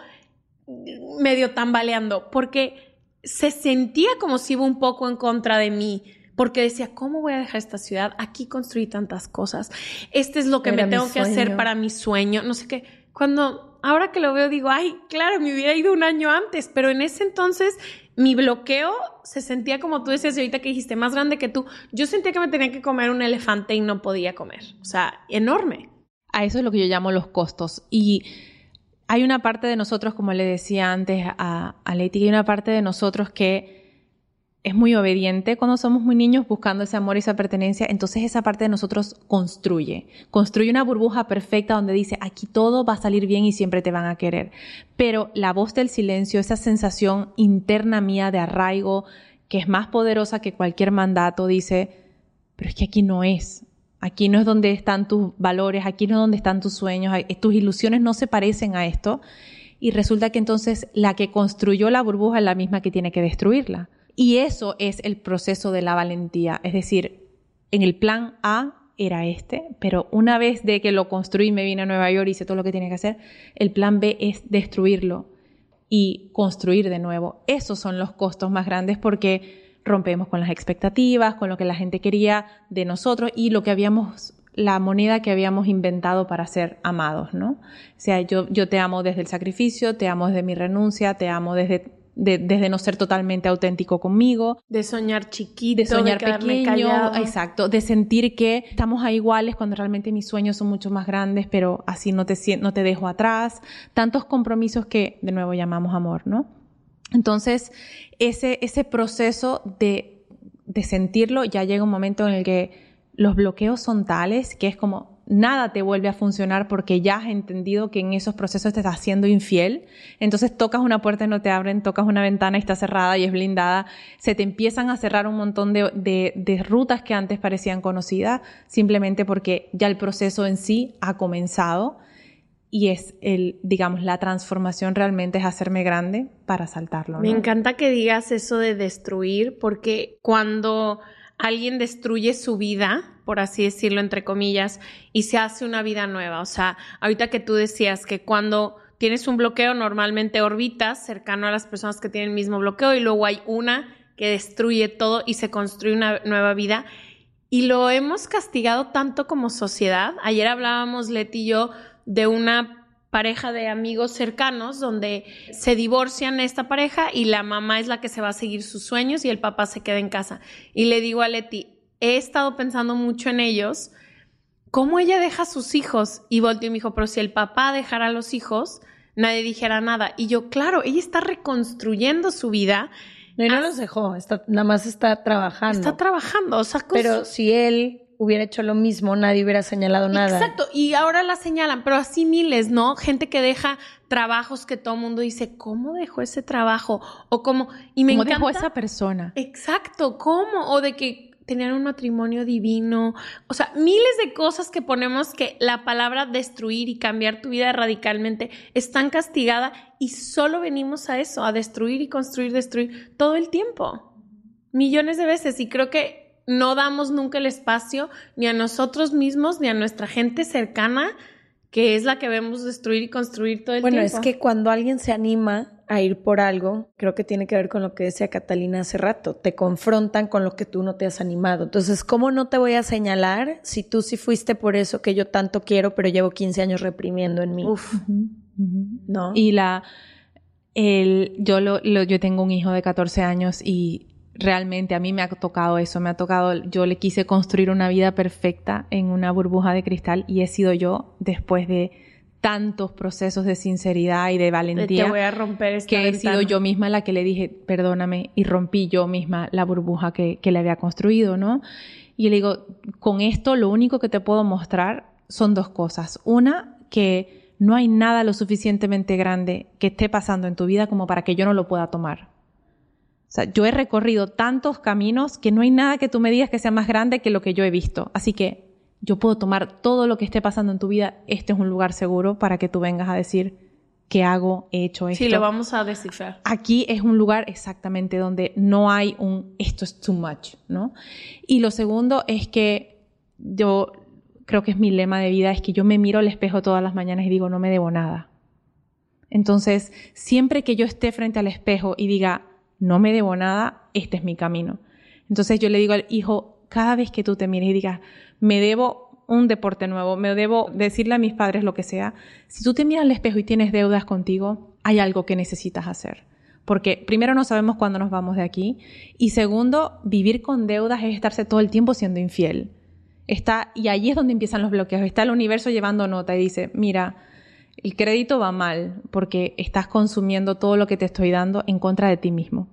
medio tambaleando, porque se sentía como si iba un poco en contra de mí. Porque decía, ¿cómo voy a dejar esta ciudad? Aquí construí tantas cosas. Este es lo que Era me tengo que hacer para mi sueño. No sé qué. Cuando, ahora que lo veo, digo, ay, claro, me hubiera ido un año antes. Pero en ese entonces, mi bloqueo se sentía, como tú decías ahorita que dijiste, más grande que tú. Yo sentía que me tenía que comer un elefante y no podía comer. O sea, enorme. A eso es lo que yo llamo los costos. Y hay una parte de nosotros, como le decía antes a, a Leti, hay una parte de nosotros que es muy obediente cuando somos muy niños buscando ese amor y esa pertenencia. Entonces esa parte de nosotros construye. Construye una burbuja perfecta donde dice, aquí todo va a salir bien y siempre te van a querer. Pero la voz del silencio, esa sensación interna mía de arraigo, que es más poderosa que cualquier mandato, dice, pero es que aquí no es. Aquí no es donde están tus valores, aquí no es donde están tus sueños, tus ilusiones no se parecen a esto. Y resulta que entonces la que construyó la burbuja es la misma que tiene que destruirla. Y eso es el proceso de la valentía. Es decir, en el plan A era este, pero una vez de que lo construí, me vine a Nueva York y hice todo lo que tenía que hacer, el plan B es destruirlo y construir de nuevo. Esos son los costos más grandes porque rompemos con las expectativas, con lo que la gente quería de nosotros y lo que habíamos, la moneda que habíamos inventado para ser amados, ¿no? O sea, yo, yo te amo desde el sacrificio, te amo desde mi renuncia, te amo desde de, desde no ser totalmente auténtico conmigo. De soñar chiquito, de soñar de pequeño, callado. Exacto, de sentir que estamos ahí iguales cuando realmente mis sueños son mucho más grandes, pero así no te, no te dejo atrás. Tantos compromisos que de nuevo llamamos amor, ¿no? Entonces, ese, ese proceso de, de sentirlo, ya llega un momento en el que los bloqueos son tales que es como nada te vuelve a funcionar porque ya has entendido que en esos procesos te estás siendo infiel. Entonces tocas una puerta y no te abren, tocas una ventana y está cerrada y es blindada. Se te empiezan a cerrar un montón de, de, de rutas que antes parecían conocidas simplemente porque ya el proceso en sí ha comenzado y es el, digamos, la transformación realmente es hacerme grande para saltarlo, ¿no? Me encanta que digas eso de destruir porque cuando alguien destruye su vida, por así decirlo, entre comillas, y se hace una vida nueva. O sea, ahorita que tú decías que cuando tienes un bloqueo, normalmente orbitas cercano a las personas que tienen el mismo bloqueo y luego hay una que destruye todo y se construye una nueva vida. Y lo hemos castigado tanto como sociedad. Ayer hablábamos, Leti y yo, de una pareja de amigos cercanos donde se divorcian esta pareja y la mamá es la que se va a seguir sus sueños y el papá se queda en casa. Y le digo a Leti, he estado pensando mucho en ellos, cómo ella deja a sus hijos. Y volteó y me dijo, pero si el papá dejara a los hijos, nadie dijera nada. Y yo, claro, ella está reconstruyendo su vida. No, y no los dejó, está, nada más está trabajando. Está trabajando, o sea, con pero su... si él hubiera hecho lo mismo, nadie hubiera señalado nada. Exacto, y ahora la señalan, pero así miles, ¿no? Gente que deja trabajos que todo el mundo dice, ¿cómo dejó ese trabajo? O cómo, y me ¿Cómo encanta. dejó esa persona? Exacto, ¿cómo? O de que tenían un matrimonio divino. O sea, miles de cosas que ponemos que la palabra destruir y cambiar tu vida radicalmente es tan castigada y solo venimos a eso, a destruir y construir, destruir todo el tiempo. Millones de veces. Y creo que no damos nunca el espacio ni a nosotros mismos ni a nuestra gente cercana, que es la que vemos destruir y construir todo el bueno, tiempo. Bueno, es que cuando alguien se anima a ir por algo, creo que tiene que ver con lo que decía Catalina hace rato, te confrontan con lo que tú no te has animado. Entonces, ¿cómo no te voy a señalar si tú sí fuiste por eso que yo tanto quiero, pero llevo quince años reprimiendo en mí? Uf, Uh-huh, uh-huh. ¿No? Y la, el, yo, lo, lo, yo tengo un hijo de catorce años y realmente a mí me ha tocado eso, me ha tocado, yo le quise construir una vida perfecta en una burbuja de cristal y he sido yo después de tantos procesos de sinceridad y de valentía te voy a romper esta que ventana. He sido yo misma la que le dije perdóname y rompí yo misma la burbuja que, que le había construido, ¿no? Y le digo, con esto lo único que te puedo mostrar son dos cosas. Una, que no hay nada lo suficientemente grande que esté pasando en tu vida como para que yo no lo pueda tomar. O sea, yo he recorrido tantos caminos que no hay nada que tú me digas que sea más grande que lo que yo he visto. Así que yo puedo tomar todo lo que esté pasando en tu vida. Este es un lugar seguro para que tú vengas a decir qué hago, he hecho esto. Sí, lo vamos a descifrar. Aquí es un lugar exactamente donde no hay un esto es too much, ¿no? Y lo segundo es que yo creo que es mi lema de vida, es que yo me miro al espejo todas las mañanas y digo, no me debo nada. Entonces, siempre que yo esté frente al espejo y diga, no me debo nada, este es mi camino. Entonces yo le digo al hijo, cada vez que tú te mires y digas, me debo un deporte nuevo, me debo decirle a mis padres lo que sea, si tú te miras al espejo y tienes deudas contigo, hay algo que necesitas hacer. Porque primero no sabemos cuándo nos vamos de aquí y segundo, vivir con deudas es estarse todo el tiempo siendo infiel. Está, y allí es donde empiezan los bloqueos. Está el universo llevando nota y dice, mira, el crédito va mal porque estás consumiendo todo lo que te estoy dando en contra de ti mismo.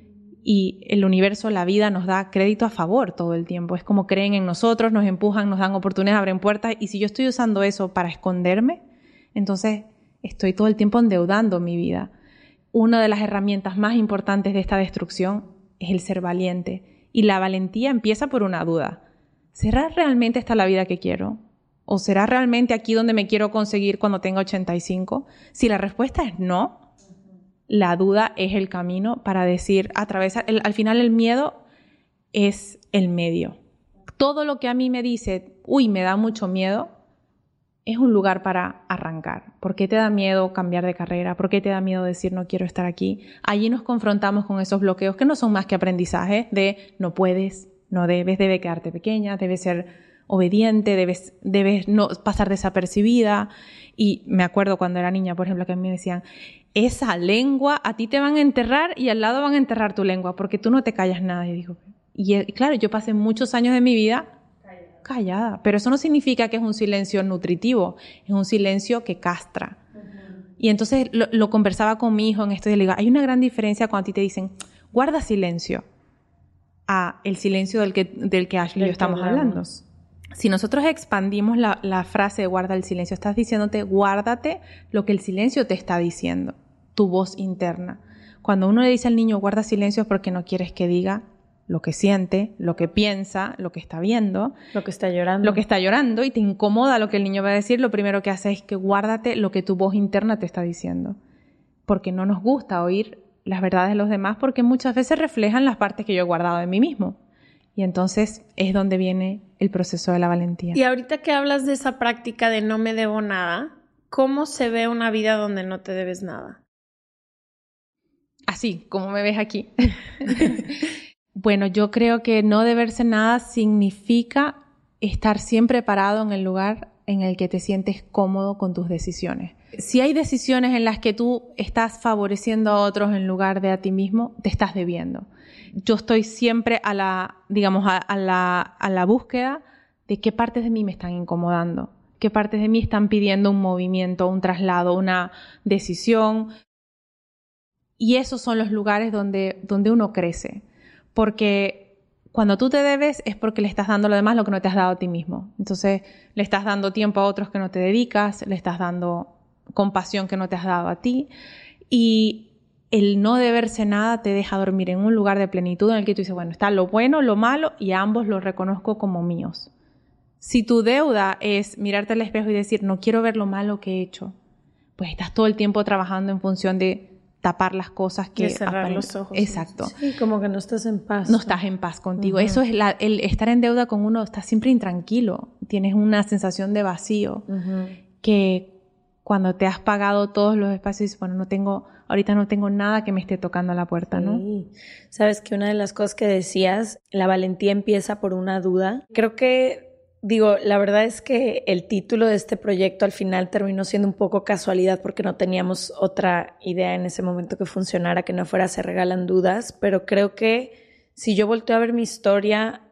Y el universo, la vida, nos da crédito a favor todo el tiempo. Es como creen en nosotros, nos empujan, nos dan oportunidades, abren puertas. Y si yo estoy usando eso para esconderme, entonces estoy todo el tiempo endeudando mi vida. Una de las herramientas más importantes de esta destrucción es el ser valiente. Y la valentía empieza por una duda. ¿Será realmente esta la vida que quiero? ¿O será realmente aquí donde me quiero conseguir cuando tenga ochenta y cinco? Si la respuesta es no, la duda es el camino para decir, atravesar, el, al final el miedo es el medio. Todo lo que a mí me dice, uy, me da mucho miedo, es un lugar para arrancar. ¿Por qué te da miedo cambiar de carrera? ¿Por qué te da miedo decir no quiero estar aquí? Allí nos confrontamos con esos bloqueos que no son más que aprendizaje de no puedes, no debes, debe quedarte pequeña, debe ser obediente, debes, debes no pasar desapercibida. Y me acuerdo cuando era niña, por ejemplo, que a mí me decían, esa lengua, a ti te van a enterrar y al lado van a enterrar tu lengua, porque tú no te callas nada. Y digo, y, y claro, yo pasé muchos años de mi vida callada. callada, pero eso no significa que es un silencio nutritivo, es un silencio que castra. Uh-huh. Y entonces lo, lo conversaba con mi hijo en esto y le digo, hay una gran diferencia cuando a ti te dicen, guarda silencio, a el silencio del que, del que Ashley y yo estamos hablando. Si nosotros expandimos la, la frase de guarda el silencio, estás diciéndote, guárdate lo que el silencio te está diciendo, tu voz interna. Cuando uno le dice al niño guarda silencio es porque no quieres que diga lo que siente, lo que piensa, lo que está viendo. Lo que está llorando. Lo que está llorando y te incomoda lo que el niño va a decir, lo primero que hace es que guárdate lo que tu voz interna te está diciendo. Porque no nos gusta oír las verdades de los demás porque muchas veces reflejan las partes que yo he guardado de mí mismo. Y entonces es donde viene el proceso de la valentía. Y ahorita que hablas de esa práctica de no me debo nada, ¿cómo se ve una vida donde no te debes nada? Así, como me ves aquí. Bueno, yo creo que no deberse nada significa estar siempre parado en el lugar en el que te sientes cómodo con tus decisiones. Si hay decisiones en las que tú estás favoreciendo a otros en lugar de a ti mismo, te estás debiendo. Yo estoy siempre a la, digamos, a, a la, a la búsqueda de qué partes de mí me están incomodando, qué partes de mí están pidiendo un movimiento, un traslado, una decisión. Y esos son los lugares donde, donde uno crece. Porque cuando tú te debes es porque le estás dando a lo demás lo que no te has dado a ti mismo. Entonces le estás dando tiempo a otros que no te dedicas, le estás dando compasión que no te has dado a ti. Y el no deberse nada te deja dormir en un lugar de plenitud en el que tú dices, bueno, está lo bueno, lo malo y a ambos los reconozco como míos. Si tu deuda es mirarte al espejo y decir, no quiero ver lo malo que he hecho, pues estás todo el tiempo trabajando en función de tapar las cosas que... De cerrar aparent- los ojos. Exacto. Sí, como que no estás en paz. No estás en paz contigo. Uh-huh. Eso es la, el estar en deuda con uno, estás siempre intranquilo. Tienes una sensación de vacío Uh-huh. que cuando te has pagado todos los espacios, bueno, no tengo, ahorita no tengo nada que me esté tocando a la puerta, ¿no? Sí. Sabes que una de las cosas que decías, la valentía empieza por una duda. Creo que, digo, la verdad es que el título de este proyecto al final terminó siendo un poco casualidad porque no teníamos otra idea en ese momento que funcionara, que no fuera Se Regalan Dudas, pero creo que si yo volteo a ver mi historia,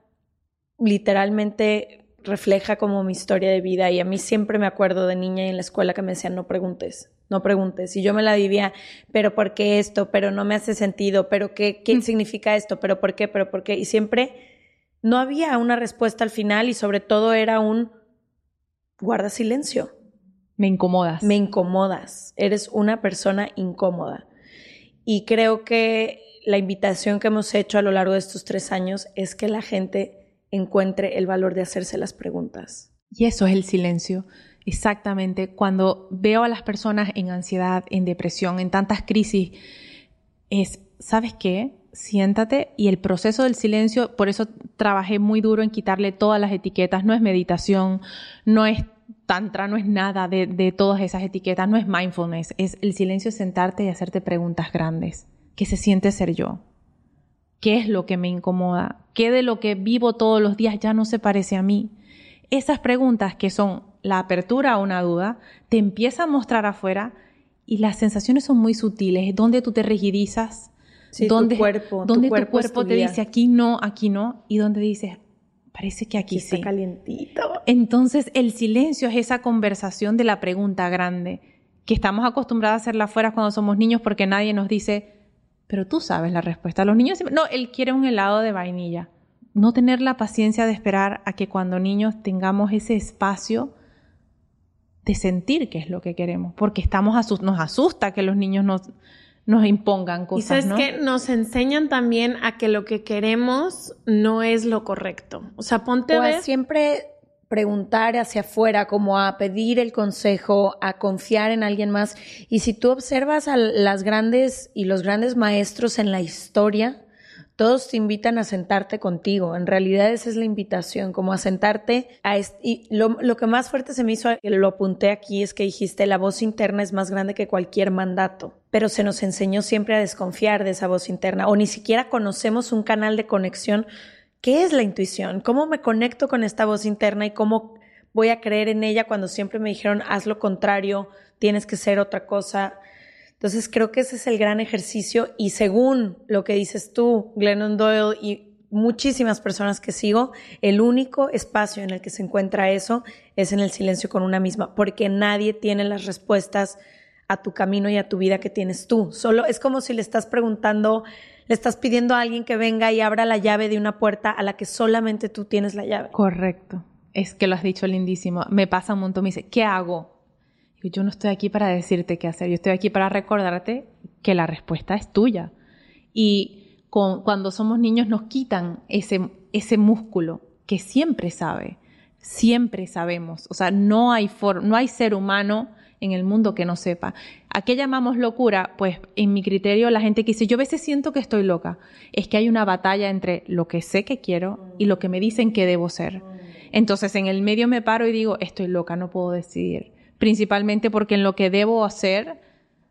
literalmente refleja como mi historia de vida y a mí siempre me acuerdo de niña y en la escuela que me decían no preguntes, no preguntes y yo me la vivía, pero ¿por qué esto? Pero no me hace sentido, pero ¿qué, qué significa esto? ¿Pero por qué? ¿Pero por qué? Y siempre no había una respuesta al final y sobre todo era un guarda silencio. Me incomodas. Me incomodas, eres una persona incómoda y creo que la invitación que hemos hecho a lo largo de estos tres años es que la gente encuentre el valor de hacerse las preguntas. Y eso es el silencio. Exactamente. Cuando veo a las personas en ansiedad, en depresión, en tantas crisis, es, ¿sabes qué? Siéntate y el proceso del silencio, por eso trabajé muy duro en quitarle todas las etiquetas. No es meditación, no es tantra, no es nada de, de todas esas etiquetas, no es mindfulness. Es el silencio, sentarte y hacerte preguntas grandes. ¿Qué se siente ser yo? ¿Qué es lo que me incomoda? ¿Qué de lo que vivo todos los días ya no se parece a mí? Esas preguntas que son la apertura a una duda, te empieza a mostrar afuera y las sensaciones son muy sutiles. Donde tú te rigidizas, sí, donde, tu cuerpo, donde tu cuerpo, tu cuerpo tu te guía. dice aquí no, aquí no, y donde dices, parece que aquí, Aquí está sí. calientito. Entonces el silencio es esa conversación de la pregunta grande, que estamos acostumbrados a hacerla afuera cuando somos niños porque nadie nos dice, pero tú sabes la respuesta. Los niños siempre, no, él quiere un helado de vainilla. No tener la paciencia de esperar a que cuando niños tengamos ese espacio de sentir qué es lo que queremos, porque estamos asust- nos asusta que los niños nos, nos impongan cosas, y sabes ¿no? que nos enseñan también a que lo que queremos no es lo correcto. O sea, ponte O a a ver. siempre preguntar hacia afuera, como a pedir el consejo, a confiar en alguien más. Y si tú observas a las grandes y los grandes maestros en la historia, todos te invitan a sentarte contigo. En realidad esa es la invitación, como a sentarte. A est- y lo, lo que más fuerte se me hizo, que lo apunté aquí, es que dijiste, la voz interna es más grande que cualquier mandato. Pero se nos enseñó siempre a desconfiar de esa voz interna, o ni siquiera conocemos un canal de conexión ¿qué es la intuición? ¿Cómo me conecto con esta voz interna y cómo voy a creer en ella cuando siempre me dijeron haz lo contrario, tienes que ser otra cosa? Entonces creo que ese es el gran ejercicio y según lo que dices tú, Glennon Doyle y muchísimas personas que sigo, el único espacio en el que se encuentra eso es en el silencio con una misma, porque nadie tiene las respuestas a tu camino y a tu vida que tienes tú. Solo es como si le estás preguntando, le estás pidiendo a alguien que venga y abra la llave de una puerta a la que solamente tú tienes la llave. Correcto. Es que lo has dicho lindísimo. Me pasa un montón, me dice, ¿qué hago? Digo, yo no estoy aquí para decirte qué hacer, yo estoy aquí para recordarte que la respuesta es tuya. Y Con, cuando somos niños nos quitan ese, ese músculo que siempre sabe, siempre sabemos. O sea, no hay, for, no hay ser humano en el mundo que no sepa. ¿A qué llamamos locura? Pues en mi criterio la gente que dice, yo a veces siento que estoy loca. Es que hay una batalla entre lo que sé que quiero y lo que me dicen que debo ser. Entonces en el medio me paro y digo, estoy loca, no puedo decidir. Principalmente porque en lo que debo hacer,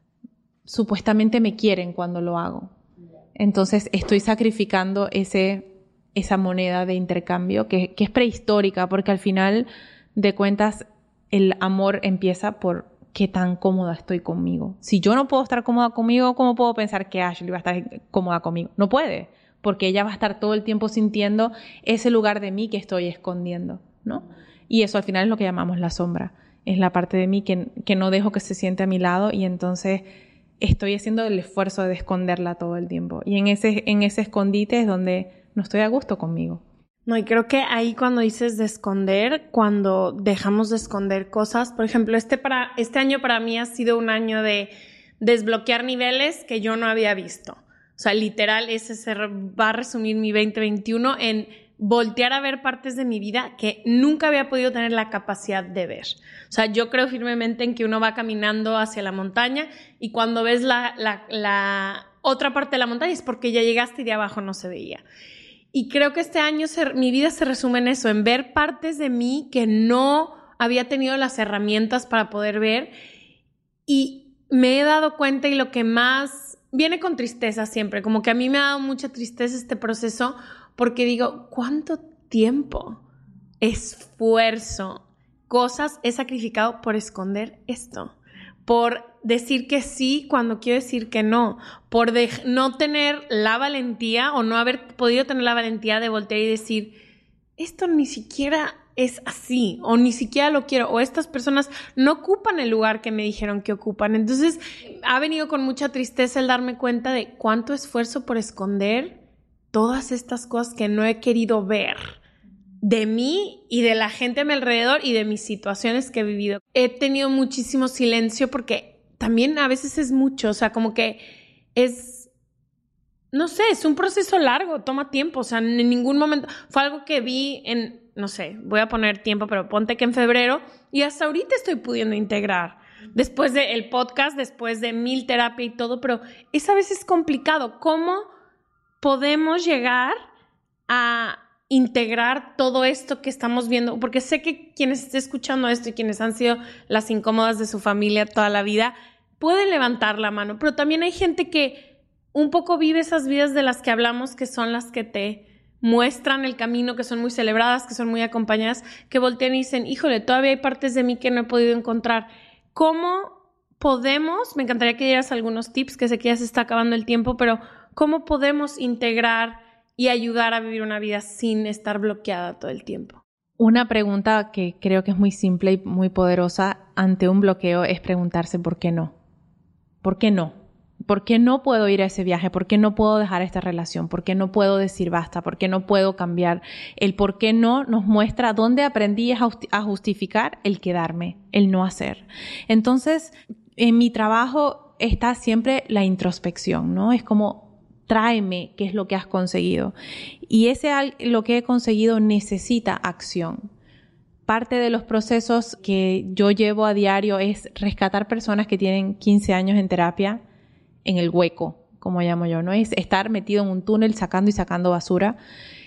supuestamente me quieren cuando lo hago. Entonces estoy sacrificando ese, esa moneda de intercambio que, que es prehistórica, porque al final de cuentas el amor empieza por qué tan cómoda estoy conmigo. Si yo no puedo estar cómoda conmigo, ¿cómo puedo pensar que Ashley va a estar cómoda conmigo? No puede, porque ella va a estar todo el tiempo sintiendo ese lugar de mí que estoy escondiendo, ¿no? Y eso al final es lo que llamamos la sombra. Es la parte de mí que, que no dejo que se siente a mi lado y entonces estoy haciendo el esfuerzo de esconderla todo el tiempo. Y en ese, en ese escondite es donde no estoy a gusto conmigo. No, y creo que ahí cuando dices de esconder, cuando dejamos de esconder cosas, por ejemplo, este, para, este año para mí ha sido un año de desbloquear niveles que yo no había visto. O sea, literal, ese se va a resumir mi veinte veintiuno en voltear a ver partes de mi vida que nunca había podido tener la capacidad de ver. O sea, yo creo firmemente en que uno va caminando hacia la montaña y cuando ves la, la, la otra parte de la montaña es porque ya llegaste y de abajo no se veía. Y creo que este año se, mi vida se resume en eso, en ver partes de mí que no había tenido las herramientas para poder ver y me he dado cuenta y lo que más viene con tristeza siempre, como que a mí me ha dado mucha tristeza este proceso porque digo, ¿cuánto tiempo, esfuerzo, cosas he sacrificado por esconder esto? Por decir que sí cuando quiero decir que no, por de- no tener la valentía o no haber podido tener la valentía de voltear y decir, esto ni siquiera es así, o ni siquiera lo quiero, o estas personas no ocupan el lugar que me dijeron que ocupan. Entonces, ha venido con mucha tristeza el darme cuenta de cuánto esfuerzo por esconder todas estas cosas que no he querido ver de mí y de la gente a mi alrededor y de mis situaciones que he vivido. He tenido muchísimo silencio porque también a veces es mucho, o sea, como que es, no sé, es un proceso largo, toma tiempo, o sea, en ningún momento, fue algo que vi en, no sé, voy a poner tiempo, pero ponte que en febrero y hasta ahorita estoy pudiendo integrar. Después del podcast, después de mil terapia y todo, pero es a veces complicado. ¿Cómo podemos llegar a integrar todo esto que estamos viendo? Porque sé que quienes estén escuchando esto y quienes han sido las incómodas de su familia toda la vida, pueden levantar la mano, pero también hay gente que un poco vive esas vidas de las que hablamos, que son las que te muestran el camino, que son muy celebradas, que son muy acompañadas, que voltean y dicen, híjole, todavía hay partes de mí que no he podido encontrar. ¿Cómo podemos? Me encantaría que dieras algunos tips, que sé que ya se está acabando el tiempo, pero ¿cómo podemos integrar y ayudar a vivir una vida sin estar bloqueada todo el tiempo? Una pregunta que creo que es muy simple y muy poderosa ante un bloqueo es preguntarse ¿por qué no? ¿Por qué no? ¿Por qué no puedo ir a ese viaje? ¿Por qué no puedo dejar esta relación? ¿Por qué no puedo decir basta? ¿Por qué no puedo cambiar? El por qué no nos muestra dónde aprendí a justificar el quedarme, el no hacer. Entonces, en mi trabajo está siempre la introspección, ¿no? Es como, tráeme qué es lo que has conseguido. Y ese lo que he conseguido necesita acción. Parte de los procesos que yo llevo a diario es rescatar personas que tienen quince años en terapia en el hueco, como llamo yo, ¿no? Es estar metido en un túnel sacando y sacando basura.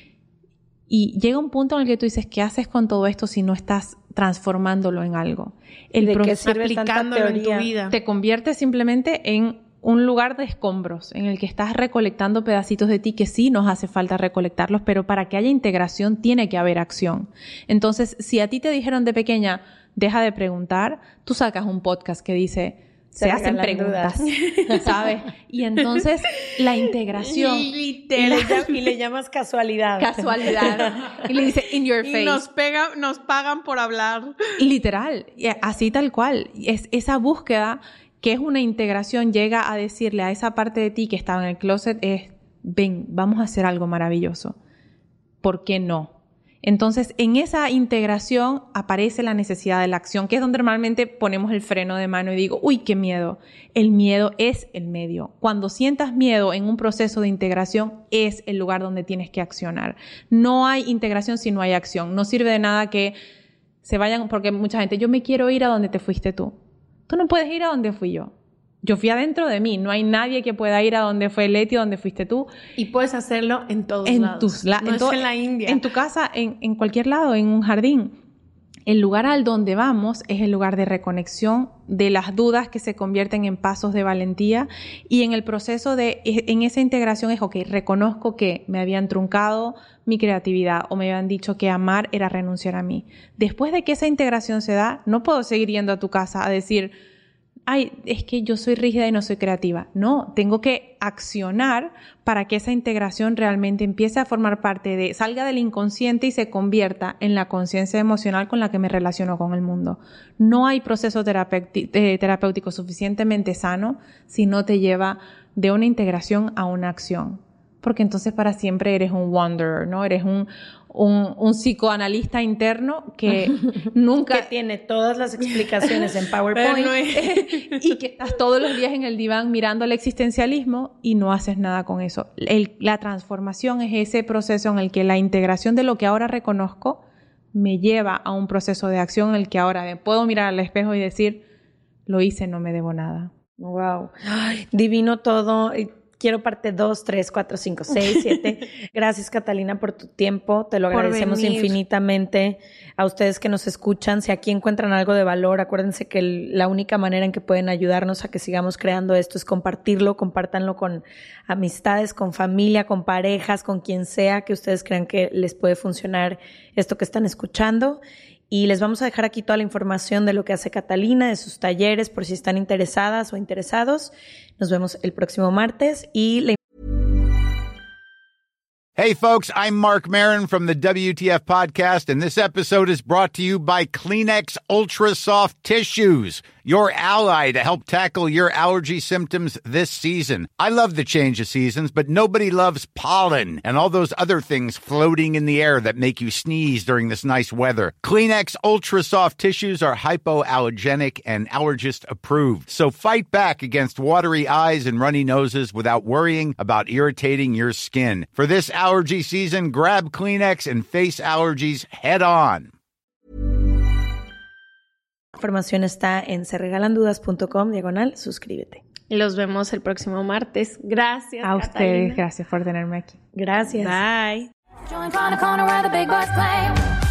Y llega un punto en el que tú dices, ¿qué haces con todo esto si no estás transformándolo en algo? El ¿De pro- qué sirve tanta aplicándolo en tu teoría? vida. Te conviertes simplemente en un lugar de escombros en el que estás recolectando pedacitos de ti que sí nos hace falta recolectarlos, pero para que haya integración tiene que haber acción. Entonces, si a ti te dijeron de pequeña, deja de preguntar, tú sacas un podcast que dice, se, se hacen preguntas, ¿sabes? Y entonces la integración... Y, y, le, y le llamas casualidad. Casualidad. Y le dice, in your face. Y nos, pega, nos pagan por hablar. Literal, así tal cual. Es esa búsqueda que es una integración, llega a decirle a esa parte de ti que estaba en el closet, es, ven, vamos a hacer algo maravilloso. ¿Por qué no? Entonces, en esa integración aparece la necesidad de la acción, que es donde normalmente ponemos el freno de mano y digo, uy, qué miedo. El miedo es el medio. Cuando sientas miedo en un proceso de integración, es el lugar donde tienes que accionar. No hay integración si no hay acción. No sirve de nada que se vayan, porque mucha gente, yo me quiero ir a donde te fuiste tú. Tú no puedes ir a donde fui yo. Yo fui adentro de mí. No hay nadie que pueda ir a donde fue Leti, a donde fuiste tú. Y puedes hacerlo en todos en lados. Tus la- no en es to- en la India. En tu casa, en, en cualquier lado, en un jardín. El lugar al donde vamos es el lugar de reconexión, de las dudas que se convierten en pasos de valentía. Y en el proceso de, en esa integración es, ok, reconozco que me habían truncado mi creatividad o me habían dicho que amar era renunciar a mí. Después de que esa integración se da, no puedo seguir yendo a tu casa a decir, ay, es que yo soy rígida y no soy creativa. No, tengo que accionar para que esa integración realmente empiece a formar parte de, salga del inconsciente y se convierta en la conciencia emocional con la que me relaciono con el mundo. No hay proceso terapeuti- eh, terapéutico suficientemente sano si no te lleva de una integración a una acción. Porque entonces para siempre eres un wanderer, ¿no? Eres un, un, un psicoanalista interno que nunca... que tiene todas las explicaciones en PowerPoint. No es... y que estás todos los días en el diván mirando el existencialismo y no haces nada con eso. El, la transformación es ese proceso en el que la integración de lo que ahora reconozco me lleva a un proceso de acción en el que ahora me puedo mirar al espejo y decir, lo hice, no me debo nada. Wow. Ay, divino todo. Quiero parte dos, tres, cuatro, cinco, seis, siete. Gracias, Catalina, por tu tiempo. Te lo agradecemos infinitamente. A ustedes que nos escuchan, si aquí encuentran algo de valor, acuérdense que el, la única manera en que pueden ayudarnos a que sigamos creando esto es compartirlo. Compártanlo con amistades, con familia, con parejas, con quien sea que ustedes crean que les puede funcionar esto que están escuchando. Y les vamos a dejar aquí toda la información de lo que hace Catalina, de sus talleres, por si están interesadas o interesados. Nos vemos el próximo martes. Y le... Hey, folks, I'm Mark Maron from the W T F Podcast, and this episode is brought to you by Kleenex Ultra Soft Tissues, your ally to help tackle your allergy symptoms this season. I love the change of seasons, but nobody loves pollen and all those other things floating in the air that make you sneeze during this nice weather. Kleenex Ultra Soft Tissues are hypoallergenic and allergist approved, so fight back against watery eyes and runny noses without worrying about irritating your skin. For this allergy season, grab Kleenex and face allergies head on. La información está en serregalandudas.com, diagonal, suscríbete. Los vemos el próximo martes. Gracias, A Catalina. ustedes, gracias por tenerme aquí. Gracias. Bye. Join Connor, Connor, where the big boys play.